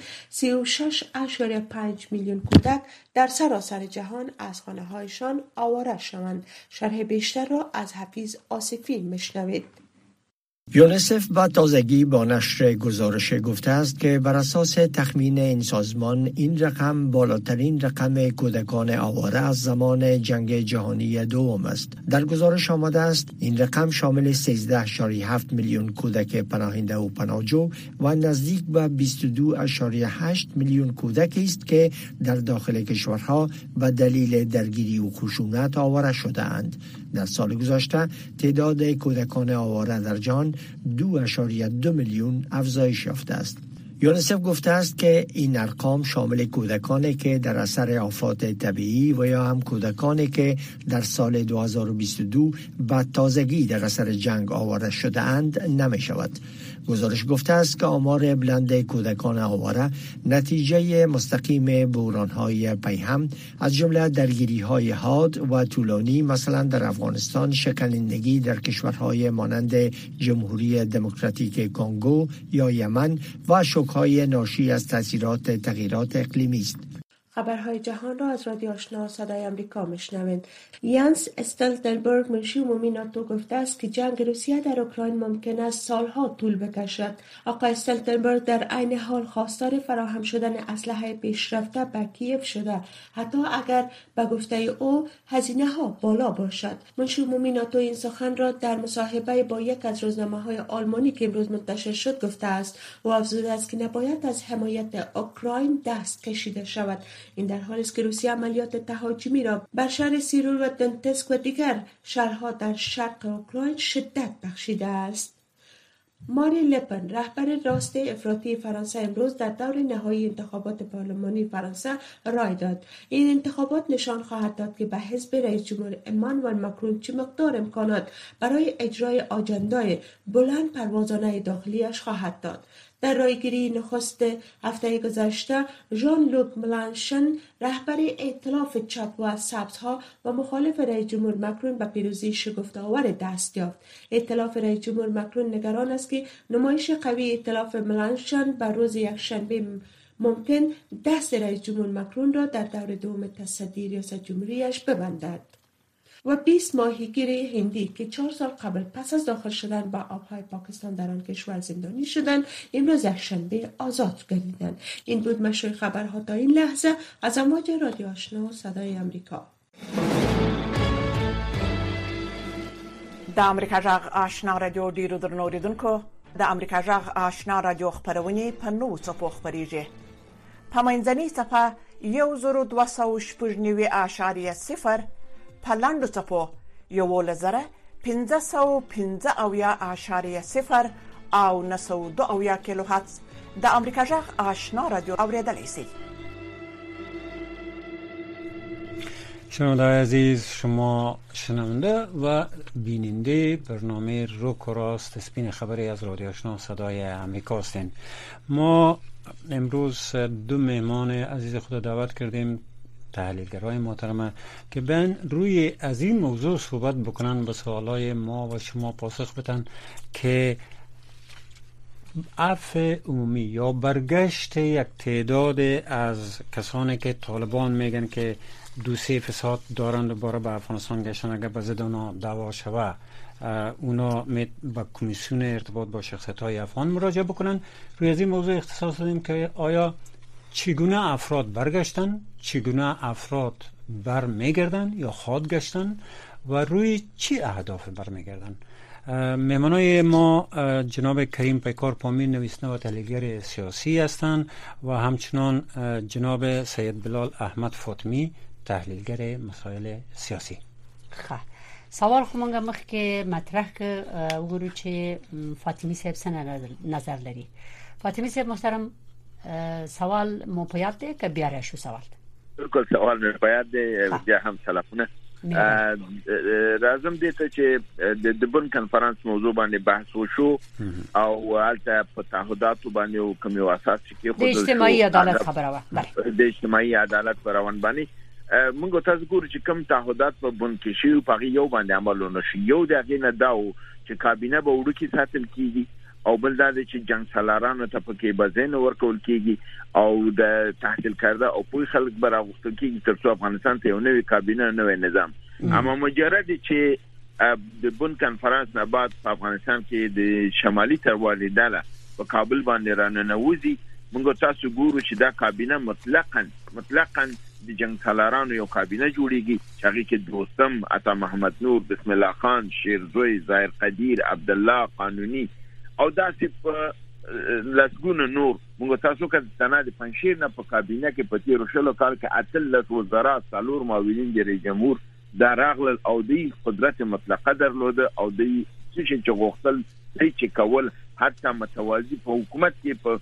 36.5 میلیون کودک در سراسر جهان از خانه‌هایشان آواره شوند. شرح بیشتر را از حفیظ آصفی میشنوید. یونیسف با تازگی با نشر گزارش گفته است که بر اساس تخمین این سازمان این رقم بالاترین رقم کودکان آواره از زمان جنگ جهانی دوم است. در گزارش آمده است این رقم شامل 13.7 میلیون کودک پناهنده و پناهجو و نزدیک به 22.8 میلیون کودک است که در داخل کشورها به دلیل درگیری و خشونت آواره شده اند. در سال گذشته تعداد کودکان آواره در جهان 2.2 میلیون افزایش یافته است. یونیسف گفته است که این ارقام شامل کودکانی که در اثر آفات طبیعی و یا هم کودکانی که در سال 2022 به تازگی در اثر جنگ آواره شده اند نمی شود. گزارش گفته است که آمار بلند کودکان آواره نتیجه مستقیم بحران‌های پیهم از جمله درگیری‌های حاد و طولانی، مثلا در افغانستان، شکنندگی در کشورهای مانند جمهوری دموکراتیک کنگو یا یمن و شوک‌های ناشی از تاثیرات تغییرات اقلیمی است. خبرهای جهان را از رادیو آشنا صدای آمریکا میشنوید. یانس استولتنبرگ منشی عمومی ناتو گفته است که جنگ روسیه در اوکراین ممکن است سالها طول بکشد. آقای استولتنبرگ در عین حال خواستار فراهم شدن اسلحه پیشرفته به کیف شده، حتی اگر به گفته او هزینه ها بالا باشد. منشی عمومی ناتو این سخن را در مصاحبه با یک از روزنامه‌های آلمانی که امروز منتشر شد گفته است. او افزوده است که نباید از حمایت اوکراین دست کشیده شود. این در حالی است که روسیه عملیات تهاجمی را بر شهر سیرول و دونتسک و دیگر شهرها در شرق اوکراین شدت بخشیده است. ماری لپن رهبر راست افراطی فرانسه امروز در دور نهایی انتخابات پارلمانی فرانسه رای داد. این انتخابات نشان خواهد داد که به حزب رئیس جمهور امانوئل ماکرون چه مقدار امکانات برای اجرای آجندای بلند پروازانه داخلیش خواهد داد. در رایگیری نخست هفته گذشته ژان لوک ملانشن رهبر ائتلاف چپ و سبزها و مخالف رئیس جمهور ماکرون به پیروزی شگفت‌آور دست یافت. ائتلاف رئیس جمهور ماکرون نگران است که نمایش قوی ائتلاف ملانشن بر روز یکشنبه ممکن دست رئیس جمهور ماکرون را در دور دوم تصدی ریاست جمهوریش ببندد. و 20 ماهیگیر هندی که 4 سال قبل پس از داخل شدن به آبهای پاکستان در آن کشور زندانی شدند امروز یکشنبه آزاد گردیدند. این بود مشروع خبرها تا این لحظه از امواج رادیو آشنا صدای آمریکا. د امریکا جغ آشنا رادیو ډیرو درنو اوریدونکو، د امریکا جغ آشنا رادیو خبرونه په نوو څپو خپریږي. په منځنۍ څپه 1,290.0 په لاندو څپو 11,515.0 او 902 کیلو هرتز د امریکا جغ آشنا رادیو اوریدلای شئ. شنونده‌های عزیز، شما شنونده و بیننده برنامه روک و راست سپین خبری از رادیو آشنا صدای آمریکا هستین. ما امروز 2 مهمان عزیز خود دعوت کردیم، تحلیلگرای محترمه، که بیان روی از این موضوع صحبت بکنن، به سوالای ما و شما پاسخ بدن که عفو عمومی یا برگشت یک تعداد از کسانی که طالبان میگن که 2-3 فساد دارند دوباره به افغانستان گشتن، اگر به ضد اونا دعوا شوه اونا به کمیسیون ارتباط با شخصیت‌های افغان مراجعه بکنن. روی از این موضوع اختصاص دادیم که آیا چگونه افراد برگشتن، چگونه افراد برمیگردن یا خود گشتن و روی چی اهداف برمیگردن. مهمانای ما جناب کریم پیکار پامیر، نویسنده و تحلیلگر سیاسی هستند و همچنان جناب سید بلال احمد فاطمی، تحلیلگر مسائل سیاسی. خب سوال خو مونږه مخکې مطرح ک وګورو چې فاطمی صاحب څنګه نظر لري. فاطمی صاحب محترم، سوال مو په یاد دی که بیا راشو سوال؟ بالکل سوال مې په یاد دی. بیا هم سلامونه. راځم دې ته چې د بن کنفرانس موضوع باندې بحث وشو او حالته په تعهداتو باندې کوم یو اساس کې د اجتماعي عدالت خبره و. د اجتماعي عدالت پروان باندې موږ تاسو ګورو چې کوم تعهدات په بن کې شی په یو باندې عمل ونشي. یو دغه نه داو چې کابینه به وړو کې ساتل کیږي او بل دا چې جنگ سالارانو ته پکې بزین ورکول کیږي او د تحصیل کرده او پوی خلک براغوستل کیږي تر څو افغانستان ته یو نوې کابینه نوې نظام. اما مجرد چې د بن کنفرانس نه بعد په افغانستان کې د شمالي تروالي ډله په کابل باندې راننوځي، موږ تاسو ګورو چې دا کابینه مطلقاً د جنگ سالارانو یو کابینه جوړیږي چې هغه کې دوستم، عطا محمد نور، بسم الله خان، شیرزوی، ظاهر قدیر، عبد الله قانونی او داسې په لسګونه نور. موږ تاسو کې سند پنځیر نه په کابینه کې په تیر شلو کال کې اتل وزرا څلور معاونین د رئیس جمهور دا راغل او د قدرت مطلقه درلوده او د چې غوښتل چې کول حتی متوازی په حکومت کې په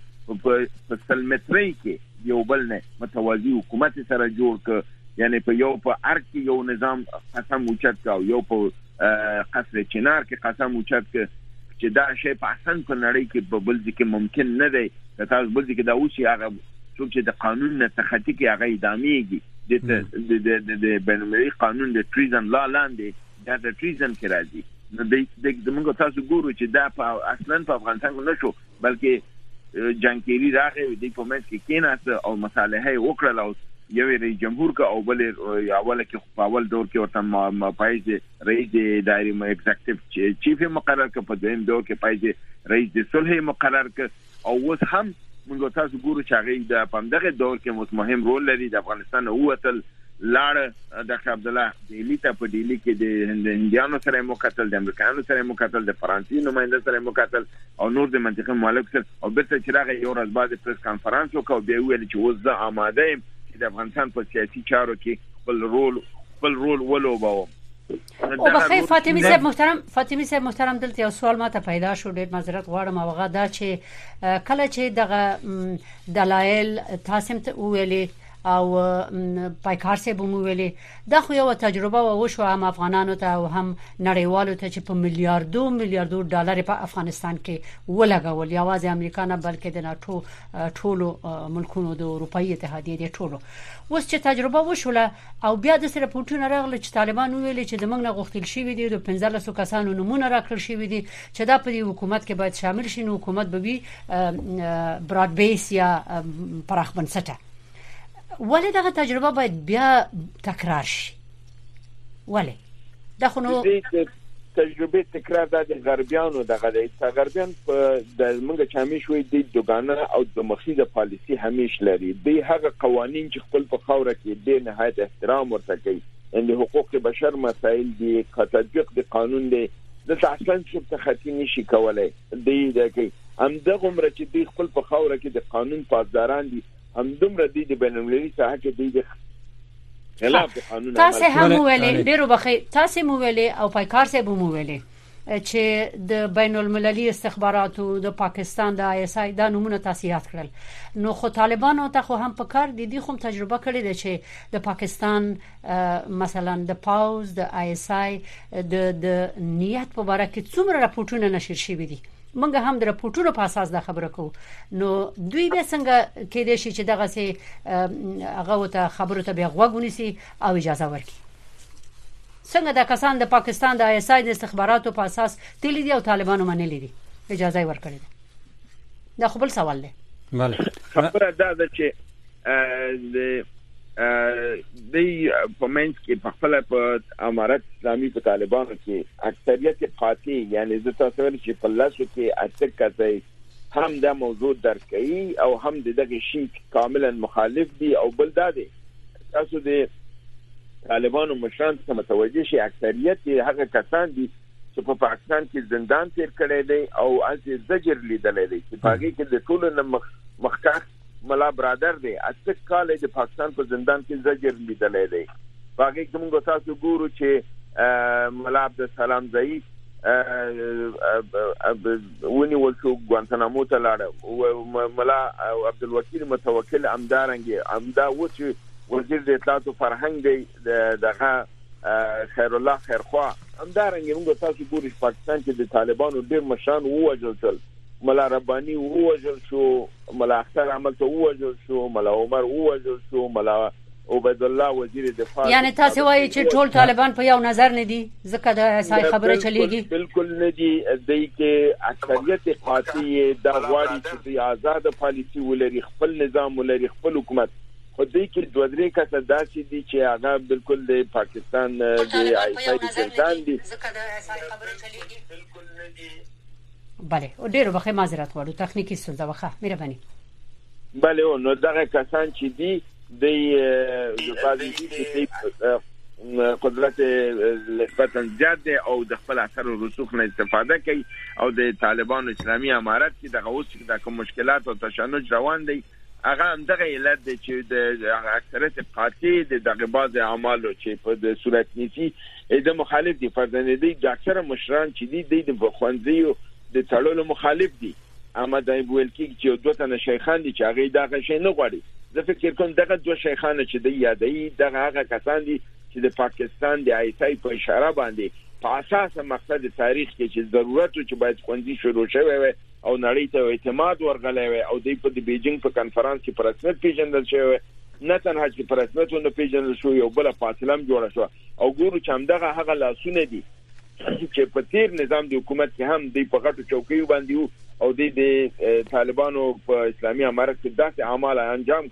سلمتري کې یو بل نه متوازی حکومت سره جوړ ک، یعنی په یو په ارګ کې یو نظام قسم اوچت کا او یو په قصر چنار کې قسم اوچت ک چې دا شی په احسن په نړۍ کې په بل ځکه ممکن نه دی. تاسو بل ځکه دا اوسي هغه څوک چې د قانون نه تخطي کې هغه اداميږي د بینالمللي قانون د ټریزن لا لاندې دا د ټریزن کې راځي. د موږ تاسو ګورو چې دا په اصلا په افغانستان کې نشو، بلکې جنگيري راغی د کومنټ کې کېناست او مصالحه وکړل او یو رئیس جمهور کا او بل اوله کې په اول دور کې ورته پایز رئیس دایره ایگزیکټیو چیف مقرر ک، په دویم دور کې پایز رئیس صلح مقرر ک، او اوس هم موږ تاسو ګورو چې هغه د پامدغه دور کې مهم رول لري. د افغانستان اوتل لاړ د عبد الله دهلی ته، په دهلی کې د هندیانو سره مقاتل، د امریکایانو سره مقاتل، د فرانسې نماینده سره مقاتل او نور د منطقې مالک سره، او بیرته چې راغی یو ورځ بعد پریس کانفرنس وکړ، بیا ویل چې اوس زه آماده یم چې د افغانستان په سیاسي چارو کې خپل رول ولوبوم. او بخیر فاطمی صاحب محترم دلته یو سوال ماته پیدا شو، ډېر معذرت غواړم، او هغه دا چې کله چې دغه دلایل تاسو ته ویلي او پایکار سه بوم ویلي دا خو یو تجربه و شو هم افغانانو ته او هم نړیوالو ته چې په میلیارډو ډالر په افغانستان کې ولګول، یوازې امریکا نه بلکې د ناتو ټولو ملکونو د اروپאי اتحادیې د ټولو. اوس چې تجربه وشوله او بیا د سره پورتونه راغله چې طالبان ویلي چې د موږ نه غوښتل شوی دي د 1500 کسانو نمونه راکړل شوی دي چې دا په حکومت کې باید شامل شي، نو حکومت به وي براډ بیس یا پراخ بنسټه. ولې دغه تجربه باید بیا تکرار شي؟ ولې دا خو نو تجربه تکرار د غربیانو دغه د غربیان په د موږ چامي شوې د دوګانه او د مخیزه پالیسی همیش لري. د هغه قوانين چې خپل په خوره کې د نهایت احترام ورته کوي، ان حقوق بشر مسائل دي، تطبیق د قانون دي، د اصلا چې تخطی نشي کولای د کوي. هم دغه عمر چې د خپل په خوره کې د قانون پاسداران دي، هم دومره د بینالمللي ساحه کې د خلاف قانون. تاسو هم ویلي ډیرو بخیر، تاسو مو ویلي او پایکار سه بو مو ویلي چې د بین المللي استخباراتو د پاکستان د آی اس آی د نمونه تاسیحات کړل، نو خو طالبانو ته خو هم پکار دي خو تجربه کړې ده چې د پاکستان مثلا د پاوز د آی اس آی د نیت په اړه کې څومره راپورټونه نشر شوي دي. منګه هم د راپورټونو په اساس دا خبره کوو، نو دوی به څنګه کې دي چې دغه سي هغه ته خبرو ته بیا غوږونیسي او اجازه ورکړي؟ څنګه د کسان د پاکستان د آی اس آی د استخباراتو په اساس تللی دي او طالبانو منلي دي اجازه ورکړي؟ دا خو بل سوال دی. بله خبره دا ده چې د پمنټ کې په خپل په امارت اسلامي په طالبانو کې اکثریت قاطع، یعنی زه تاسو ول چې په لاسو کې اڅک کوي هم دا موضوع درکې او هم دغه شی کاملا مخالف دي، او بل دا دي تاسو د طالبانو مشران څخه متوجه شي اکثریت هغه کسان دي چې په پاکستان کې زندان تیر کړي دي او از زجر لیدل دي چې باقي کې د ټولو مخکخ ملا برادر دی اڅک کال د پاکستان په زندان کې زجر لیدل دی. باقي کومه تاسو ګورو چې ملا عبدالسلام زئی ونی ولڅو ګوانتنامو ته لاړ، ملا عبدالوکیل متوکل امدا و چې وزیر د اطلاعات او فرهنګ دی دغه خیر الله خیرخوا امدارنګ موږ تاسو ګورو چې پاکستان کې د طالبانو ډیر مشان ووجل تل، ملا ربانی ووجل شو، ملا اختر عمل ته ووجل شو، ملا عمر ووجل شو، ملا عبد الله وزیر دفاع. یعنی تاسو وایي چې ټول طالبان په یو نظر نه دي ځکه د اسای خبره چلیږي؟ بالکل نه دي، د کې اکثریت قاطع د غواړي چې آزاد پالیسی ولري، خپل نظام ولري، خپل حکومت. خو دې کې دوه درې کسه داسې دي چې هغه بالکل د پاکستان د آیسای څنګه دي ځکه د اسای خبره چلیږي. بالکل نه دي. بله او ډیرو بخیر معذرت غواړو، تخنیکی ستونزه وخه مهرباني. بله نو دغه کسان چې دي د بعضی قدرت نسبتا زیات دي او د خپل اثر او رسوخ نه استفاده کوي، او د طالبان اسلامي امارت کې دغه اوس د کوم مشکلات او تشنج روان دي هغه هم دغه علت دي چې د اکثریت قاطع دغه بعض اعمالو چې په د صورت نیسی د مخالف دي فرضاً دي د اکثره مشران چې دي د خوندزیو د تړلو مخالف دي. اما دای بویل کې چې دوه تنه شیخان دي چې هغه دغه شی نه غواړي. زه فکر کوم دغه دوه شیخان چې د یادې دغه هغه کسان دي چې د پاکستان د آیسای په اشاره باندې په اساس مقصد تاریخ کې چې ضرورت چې باید خوندي شروع شوی وي او نړۍ ته اعتماد ورغلی وي او د بیجینګ په کانفرنس کې پر رسمیت پیژندل شوی، نه تنها چې پر رسمیت ونه پیژندل شو یو بل فاصله جوړه شو، او ګورو چې همدغه هغه لاسونه دي چې په تیر نظام د حکومت کې هم د په غټو چوکیو باندې او د طالبانو په اسلامي امارت کې داسې اعمال انجام کړل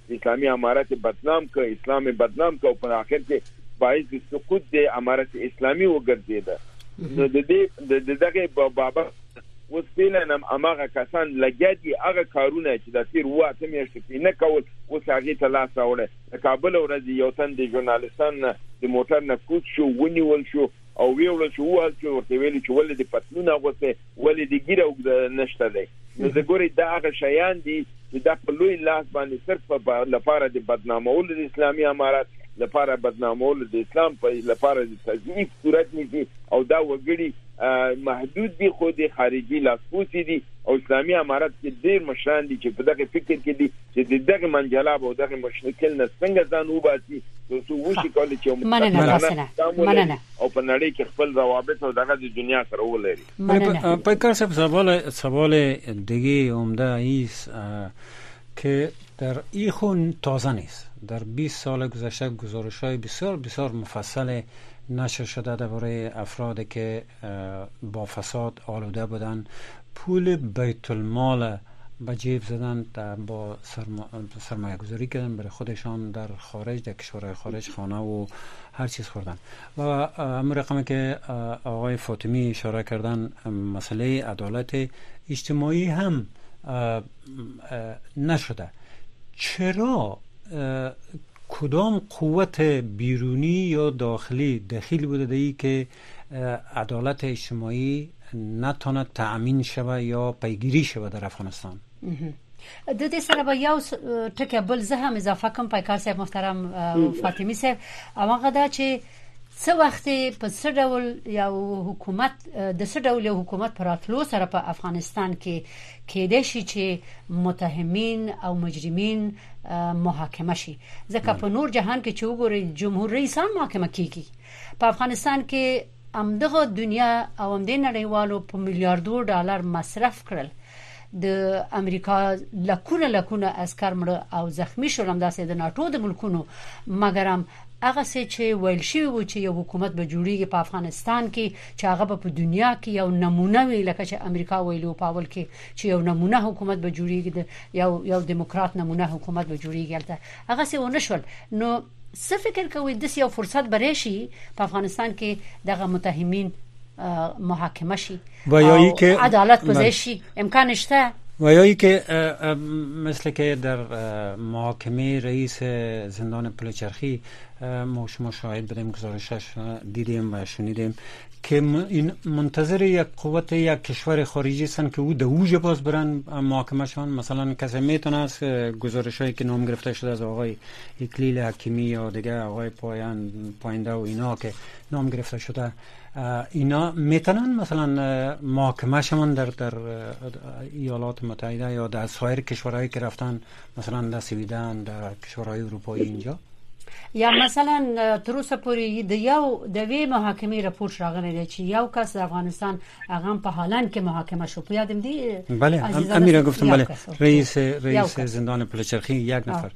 اسلامی امارت بدنام که اسلام بدنام که په اخر کې باعث سقوط د امارت اسلامي وګرځیده. نو د دغه بابا وسپیلنم اماغه کسان لګیدي هغه کارونه چې د تیر وخت میاشتې نه کول اوس هغه ته لاس راوړل. د کابل ورځ یو تن د ژورنالیستان د موټر نه کوڅ شو ونیول شو او ویول شو چې ورته ویل چې ولې د پتلون غوسه ولې د ګیره نشته دی. نو د ګوري دا هغه شیان دي چې د په لوی لاس باندې صرف لپاره د بدنامولو د اسلامي امارات لپاره بدنامولو د اسلام په لپاره د تضعیف صورت نیسي او دا وګړي محدود دي خو د خارجي لاسپوڅي دي او اسلامي امارات کې ډېر مشران دي چې په دغه فکر کې دي چې دغه منجلاب او دغه مشکل نه څنګه ځان وباسي نو وشي کولای چې مننه او په نړۍ کې خپل روابط او دغه د دنیا سره ولري. پیکر صاحب سوال دیگه عمده ایست که در این خون تازه نیست. در 20 سال گذشته گزارش‌های بسیار بسیار مفصل نشر شده درباره افرادی که با فساد آلوده بودن، پول بیت المال به جیب زدن، با سرمایه گذاری کردن برای خودشان در خارج، در کشورهای خارج خانه و هر چیز خوردن. و اما رقمی که آقای فاطمی اشاره کردن، مسئله عدالت اجتماعی هم نشده. چرا کدام قوت بیرونی یا داخلی دخیل بوده دهی که عدالت اجتماعی نتونه تأمین شوه یا پیگیری شوه در افغانستان؟ د دې سره به یو ټکی بل زه هم اضافه کوم پیکار صاحب محترم فاطمی صاحب، هغه دا چې څه وخت په څه ډول یو حکومت د څه ډول یو حکومت پراتلو سره په افغانستان کې کېدای شي چې متهمین او مجرمین محاکمه شي. ځکه په نور جهان کې چې وګورئ جمهور رئیسان محاکمه کیږي، په افغانستان کې همدغه دنیا او همدې نړیوالو په میلیاردو ډالر مصرف کړل. د امریکا لکونه عسكر مړه او زخمی شول، هم داسې د ناتو د ملکونو، مګرم هغه څه چې ویل شوی و چې یو حکومت به جوړیږي په افغانستان کې چې هغه په دنیا کې یو نمونه وي، لکه چې امریکا ویلو په اول کې چې یو نمونه حکومت به جوړیږي، یو دیموکرات نمونه حکومت به جوړیږي، هغه څه ونه شول. نو څه فکر کوئ د یو فرصت برای شي په افغانستان کې دغه متهمین محاکمه شي و یا ای که عدالت گذاشته شي؟ امکان شته؟ و یا ای که مثل که در محاکمه رئیس زندان پلچرخی ما شما شاهد بودیم، گزارشش دیدیم و شنیدیم که این منتظر یک قوت یک کشور خارجی هستند که او در اوج باز برن محاکمه شون. مثلا کسی میتونه از گزارشایی که نام گرفته شده از آقای اکلیل حکیمی یا دیگه آقای پاینده و اینا که نام گرفته شده، اینا میتونن مثلا محاکمه شون در ایالات متحده یا در سایر کشورهایی که رفتن، مثلا در سویدن، در کشورهای اروپایی اینجا؟ یا مثلا تر اوسه پورې د وی محاکمې راپور راغلی دی چې یو کس د افغانستان هغه په هالند کې محاکمه شو، په یادم دی؟ بله امیره گفتم بله، رئیس زندان پلچرخی یک نفر.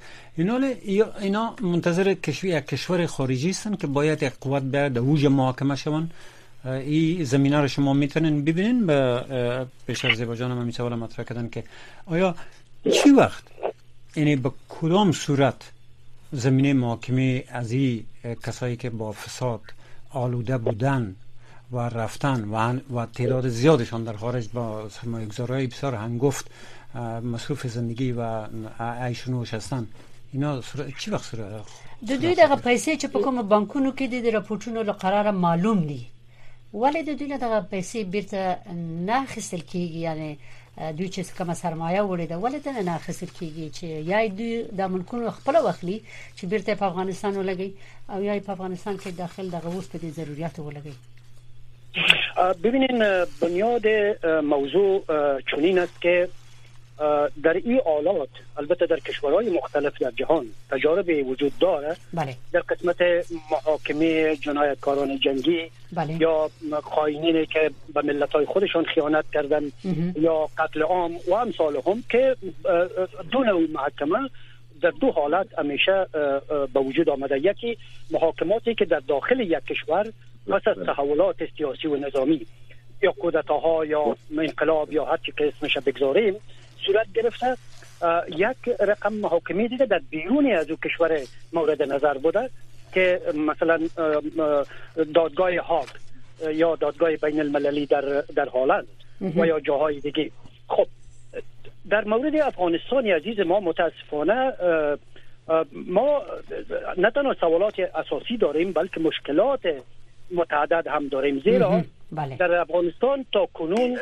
اینا منتظر یک کشور خارجی هستن که باید یک قوت بیاد در اوج محاکمه شون. این زمینه رو شما میتونین ببینین. به پیشتر زیبا جانم هم سوال مطرح کردن که آیا چی وقت یعنی به کدام صورت زمینه محاکمه از این کسایی که با فساد آلوده بودن و رفتن و تعداد زیادشان در خارج با سرمایه‌گذارهای بسیار هنگفت مصروف زندگی و عیش و نوش هستن، اینا چی وقت صورت د دوی دغه پیسې چې په کوم بانکونو کې د راپورټونو لپاره معلوم دي، ولې د دوی دغه پیسې بیرته نه خسل کیږي؟ یعنی دوی چې کومه سرمایه وړي دا ولې نه اخیستل کیږي چې یا دوی د ملکونو خپل واخلي چې بیرته په افغانستان ولګي او یا په افغانستان کې داخل دغه اوس په دې ضرورت ولګي؟ ببینین بنیاد موضوع چنین است که در این آلات البته در کشورهای مختلف در جهان تجارب وجود داره. بله. در قسمت محاکمه جنایتکاران جنگی یا خائنینی که به ملت‌های خودشان خیانت کردن یا قتل عام و امثال هم که دو نوع محاکمه در دو حالت همیشه به وجود آمده. یکی محاکماتی که در داخل یک کشور پس از تحولات سیاسی و نظامی یا کودتاها یا انقلاب یا هر چی که اسمش بگذاریم صورت گرفته یک رقم محاکمه دیگه در بیرون از او کشور مورد نظر بوده که مثلا دادگاه هاگ یا دادگاه بین المللی در هلند و یا جاهای دیگه. خب در مورد افغانستان عزیز ما متاسفانه ما نه تنها سوالات اساسی داریم بلکه مشکلات متعدد هم داریم، زیرا در افغانستان تا کنون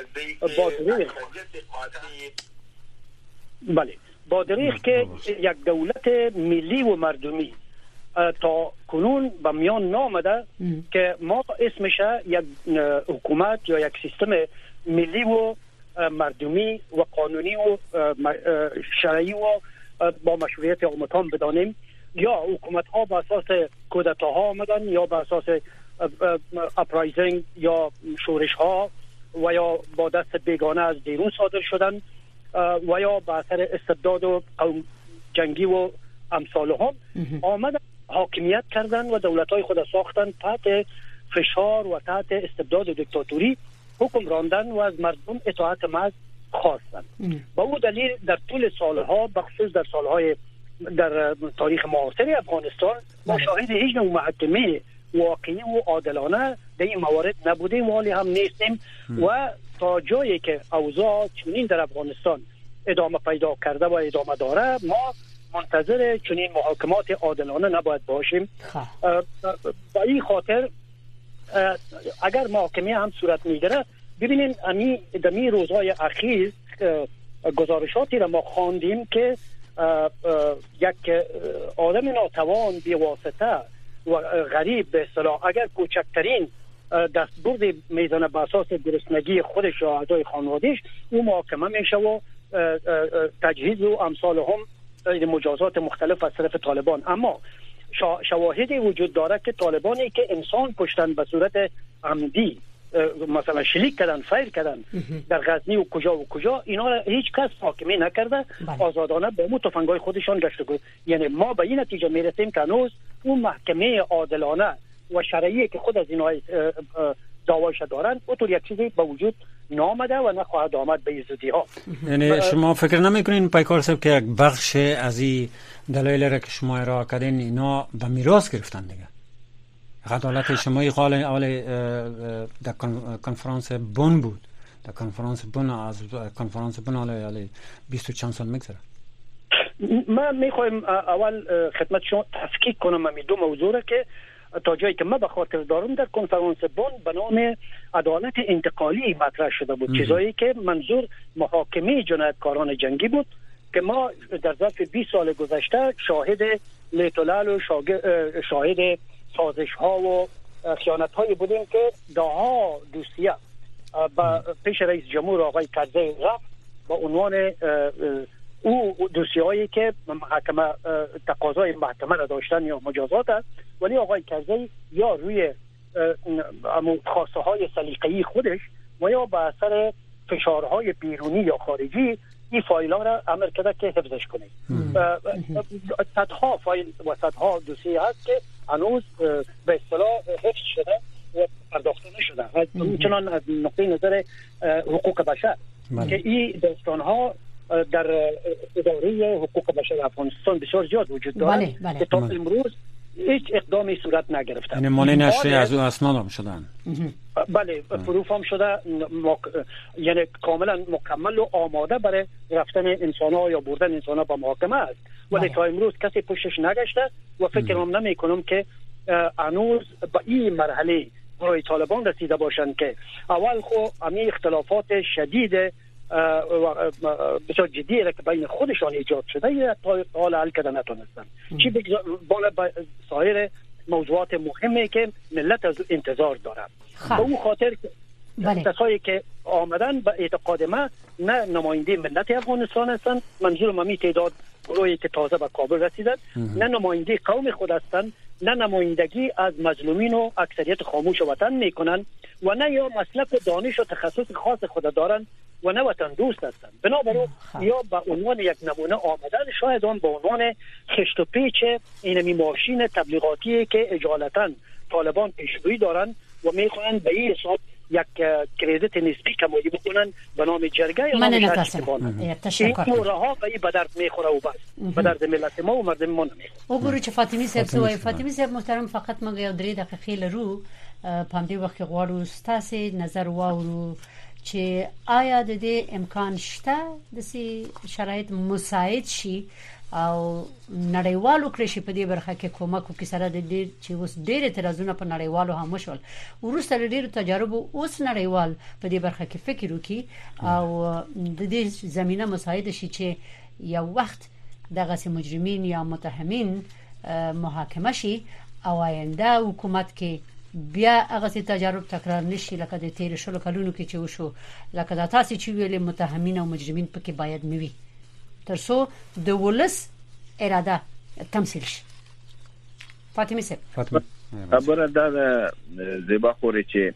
با دریغ که یک دولت ملی و مردمی تا کنون به میان نامده که ما اسمش یک حکومت یا یک سیستم ملی و مردمی و قانونی و شرعی و با مشروعیت عامه بدانیم، یا حکومت ها به اساس کودتاها آمدن یا به اساس اپرایزینگ یا شورش ها و یا با دست بیگانه از بیرون صادر شدن و یا به اثر استبداد و قوم جنگی و امثال هم آمدن حاکمیت کردن و دولت های خود ساختن تحت فشار و تحت استبداد و دیکتاتوری حکم راندن و از مردم اطاعت محض خواستن. با او دلیل در طول سالها بخصوص در سالهای در تاریخ معاصر افغانستان ما شاهد هیچ نوع محکمه واقعی و عادلانه در این موارد نبودیم و حالی هم نیستیم و تا جایی که اوضاع چنین در افغانستان ادامه پیدا کرده و ادامه داره ما منتظر چنین محاکمات عادلانه نباید باشیم. با این خاطر اگر محاکمه هم صورت میگیره ببینین در این روزهای اخیر گزارشاتی را ما خواندیم که یک آدم ناتوان بی واسطه و غریب به اصطلاح اگر کوچکترین دستبرد میزنه به اساس گرسنگی خودش یا اعضای خانواده‌اش او محاکمه میشه و تجهیز و امثال هم مجازات مختلف از طرف طالبان. اما شواهدی وجود داره که طالبانی که انسان کشتن به صورت عمدی مثلا شلیک کردن فیر کردن در غزنی و کجا اینا را هیچ کس محاکمه نکرده، آزادانه با تفنگای خودشان گشت گذر. یعنی ما به این نتیجه میرسیم که هنوز اون محکمه عادلانه و شرعی که خود از اینا دعوایش دارن اونطور یک چیزی به وجود نامده و نخواهد آمد به زودی ها. یعنی شما فکر نمیکنین پیکار صاحب که یک بخش از این دلایل را که شما ارائه کردین اینا به میراث گرفتن دیگه؟ عدالت اجتماعی قال اول در کنفرانس بن بود، در کنفرانس بن از کنفرانس بن علی 20 چند سال میگذره. ما میخوایم اول خدمت شما تفکیک کنم همین دو موضوع را که تا جایی که ما به خاطر دارم در کنفرانس بن به نام عدالت انتقالی مطرح شده بود، چیزایی که منظور محاکمه جنایتکاران جنگی بود که ما در ظرف 20 سال گذشته شاهد لیتولال و شاهد سازش ها و خیانت هایی بودیم که داها دوسیه با پیش رئیس جمهور آقای کرزی رفت با عنوان او دوسیه هایی که محکمه تقاضای محکمه را داشتن یا مجازات، ولی آقای کرزی یا روی خواسته های سلیقه‌ای خودش و یا به اثر فشارهای بیرونی یا خارجی این فایل ها را امر کرده که حفظش کنه. صدها فایل و صدها دوسیه هست که هنوز به اصطلاح حفظ شده و پرداخته نشده، چنان از نقطه نظر حقوق بشر که این داستان ها در اداره حقوق بشر افغانستان بسیار زیاد وجود دارد که تا امروز هیچ اقدامی صورت نگرفته. یعنی مال نشری از اون اسناد هم شدن. بله پروف هم شده، یعنی کاملا مکمل و آماده برای رفتن انسان ها یا بردن انسان ها به محاکمه است، ولی تا امروز کسی پشتش نگشته و فکرم نمی کنم که هنوز با این مرحله برای طالبان رسیده باشند که اول خو همین اختلافات شدید بسیار جدی را که بین خودشان ایجاد شده یا حال حل کردن نتونستن چی بالا سایر موضوعات مهمی که ملت از انتظار داره. به اون خاطر کسایی که آمدن به اعتقاد ما نه نماینده ملت افغانستان هستند، منظورم همین تعداد گروهی که تازه به کابل رسیدند، نه نماینده قوم خود هستند، نه نمایندگی از مظلومین و اکثریت خاموش وطن میکنن و نه یا مسلک و دانش و تخصص خاص خود دارن و نه وطن دوست هستند. بنابراین یا به عنوان یک نمونه آمدن شاید آن به عنوان خشت و پیچ اینمی ماشین تبلیغاتی که اجالتا طالبان پیشروی دارن و میخواهند به این حساب یک کریدیت نسبی کمایی بکنن به نام جرگه یا نام شهر بانن. تشکر. این مورها به درد میخوره و بس به درد ملت ما و مردم ما نمیخوره. وګورئ چې فاطمی صاحب سوای فاطمی صاحب محترم فقط موږ یو 3 دقیقې لرو په دې وخت کې غواړو ستاسو نظر واورو چې آیا د دې امکان شته د شرایط مساعد شي او نړیوالو کړي شي په دې برخه کې کومک وکړي سره د دې چې اوس ډېر اعتراضونه په نړیوالو هم وشول ورسته ډېر تجارب اوس نړیوال په دې برخه کې فکر وکړي او د دې زمينه مساعد شي چې یو وخت دغه مجرمین یا متهمین محاکمه شي او آینده حکومت کې بیا هغه تجارب تکرار نشي لکه د تیر شلو کلونو کې چې وشو لکه د تاسو چې ویلې متهمین او مجرمین پکې باید موي ترڅو د ولس اراده تمثيل شي. فاطمه صاحب خبره دا زیبا خوري چې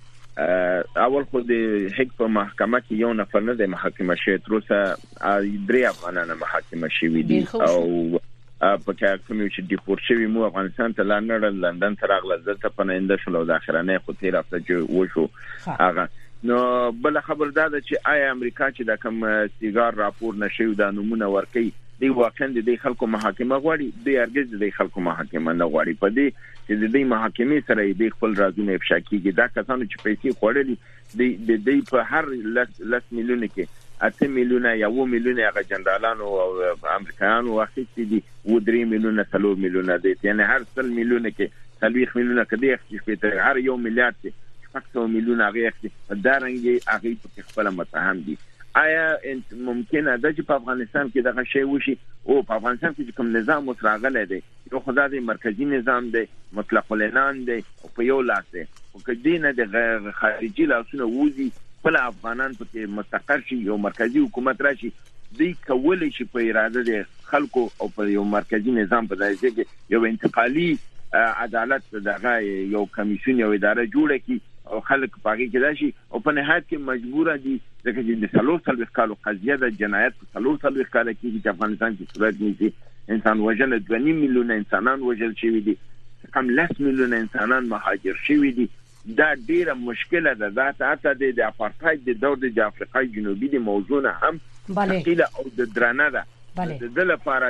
اول خو د هیڅ په محکمه کې یو نفر نه د محاکمه شوی تر اوسه 3 افغانان محاکمه شوی دي او په کې کوم چې ډیپورت شوی مو افغانستان ته لاندې لندن ته راغله دلته پنځه شلو د اخرانه خو تیر هفته جو وشو هغه نو بل خبر دا چې آیا امریکا چې د کوم سیګار راپور نشي د نمونه ورکي دی واقعا د خلکو محاکمه غواړي د ارګز د خلکو محاکمه نه غواړي په دې چې د محاکمې سره د خپل رازونه افشا کیږي دا کسانو چې پیسې خوړلي د په هر 10 میلیون کې 8 میلیونه یا 1 میلیون هغه جنرالانو او امریکایانو واخیستي دي و 3 میلیونه 3 میلیونه دي یعنی هر 3 میلیونه کې 3 میلیونه کدي اخیستي هر 1 میلیارډ کې 500 میلیونه هغه اخیستي دا رنګي هغه په خپل متهم دي. آیا ممکنه ده چې په افغانستان کې دغه شی وشي او په افغانستان کې کوم نظام متراغله دی یو خدای د مرکزی نظام دی مطلق العنان دی او په یو لاس دی او کدینه د خارجي لاسونه وځي خپل افغانان په مستقر شي یو مرکزی حکومت راشي دوی کولای شي په اراده د خلکو او په یو مرکزی نظام په ځای کې یو انتقالي عدالت دغه یو کمیسیون یو اداره جوړه کی او خلک پاګه کې راشي او په نهایت کې مجبور دي ځکه چې د سلوسل وکالو قضیه د جنایت سلوسل وکاله کې چې افغانستان کې صورت نیسي انسان وژل 2 میلیون انسانان وژل شوی دي کم 10 میلیون انسانان مهاجر شوی دي دا ډیره مشکله ده دا حتی د اپارتاید د دور د افریقای جنوبي د موضوع نه هم ثقيله او د درانه ده د لپاره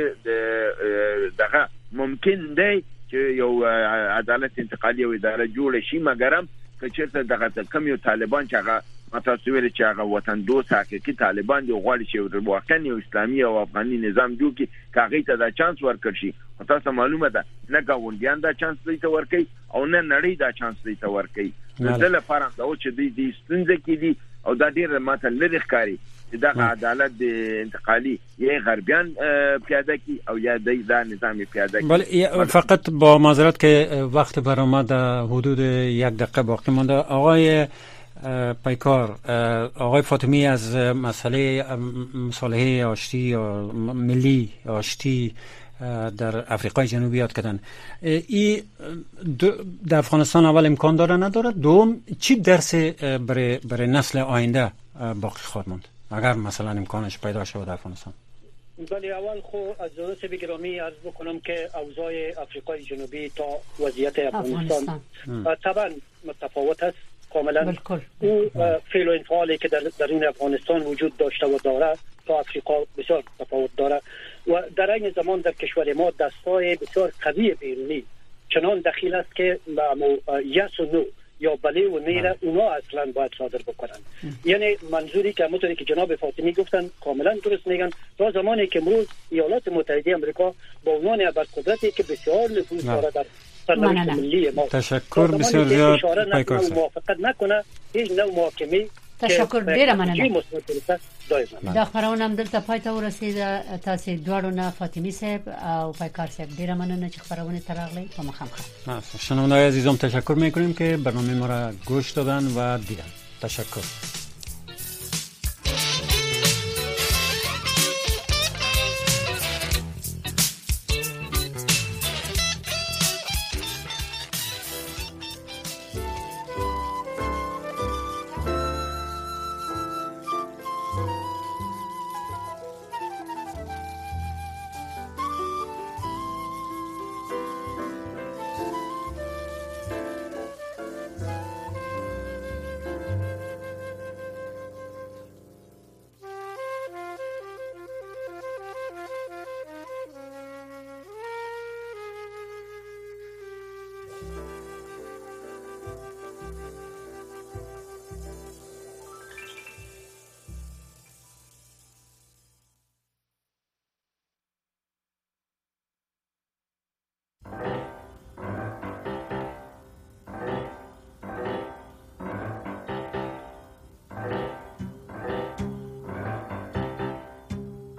د دغه ممکن دی چې یو عدالت انتقالي او اداره جوړ شي مګرم کچته دغه کم یو طالبان چې هغه متاسو ویل چې هغه وطن دوست حقيقي طالبان دی غواړي چې واقعا یو اسلامي او افغاني نظام جوړ کړي کاغې ته دا چانس ورکړي شي تاسو معلومه ده نه گاونډیان دا چانس لري ته ورکړي او نه نړۍ دا چانس لري ته ورکړي د لپاره دا چې د ستونزې کې دي او دا ډیر ماته لري ښکاری دغه عدالت د انتقالي یې غربیان پیاده کی او یا د نظام پیاده کی. بله فقط با معذرت که وقت برآمد حدود 1 دقیقه باقی مونده آقای پیکار آقای فاطمی از مسئله مصالحه آشتی یا ملی آشتی در افریقای جنوبی یاد کردن این در افغانستان اول امکان داره نداره دوم چی درس برای نسل آینده باقی خواهد ماند اگر مثلا امکانش پیدا شود در افغانستان؟ بله اول خو از جناب گرامی عرض بکنم که اوضاع افریقای جنوبی تا وضعیت افغانستان طبعا متفاوت است کاملا او فعل و انفعالی که درون افغانستان وجود داشته و داره تا افریقا بسیار تفاوت داره و در این زمان در کشور ما دستای بسیار قوی بیرونی چنان دخیل است که یس و نو یا بله و نیره اونا اصلا باید صادر بکنن. یعنی منظوری که همونطوری که جناب فاطمی گفتن کاملا درست میگن تا زمانی که امروز ایالات متحده آمریکا با عنوان ابرقدرتی که بسیار نفوذ داره در سرنوشت ملی ما تشکر بسیار زیاد پیکار موافقت نکنه هیچ نوع محاکمه تشکر ډیره مننه دا خبرونه هم دلته پای ته ورسیده تاسو دواړو نه فاطمی صاحب او پیکار صاحب ډیره مننه چې خبرونه تراغلی په مخامخ شنوندگان عزیزم تشکر میکنیم که برنامه ما را گوش دادن و دیدن. تشکر.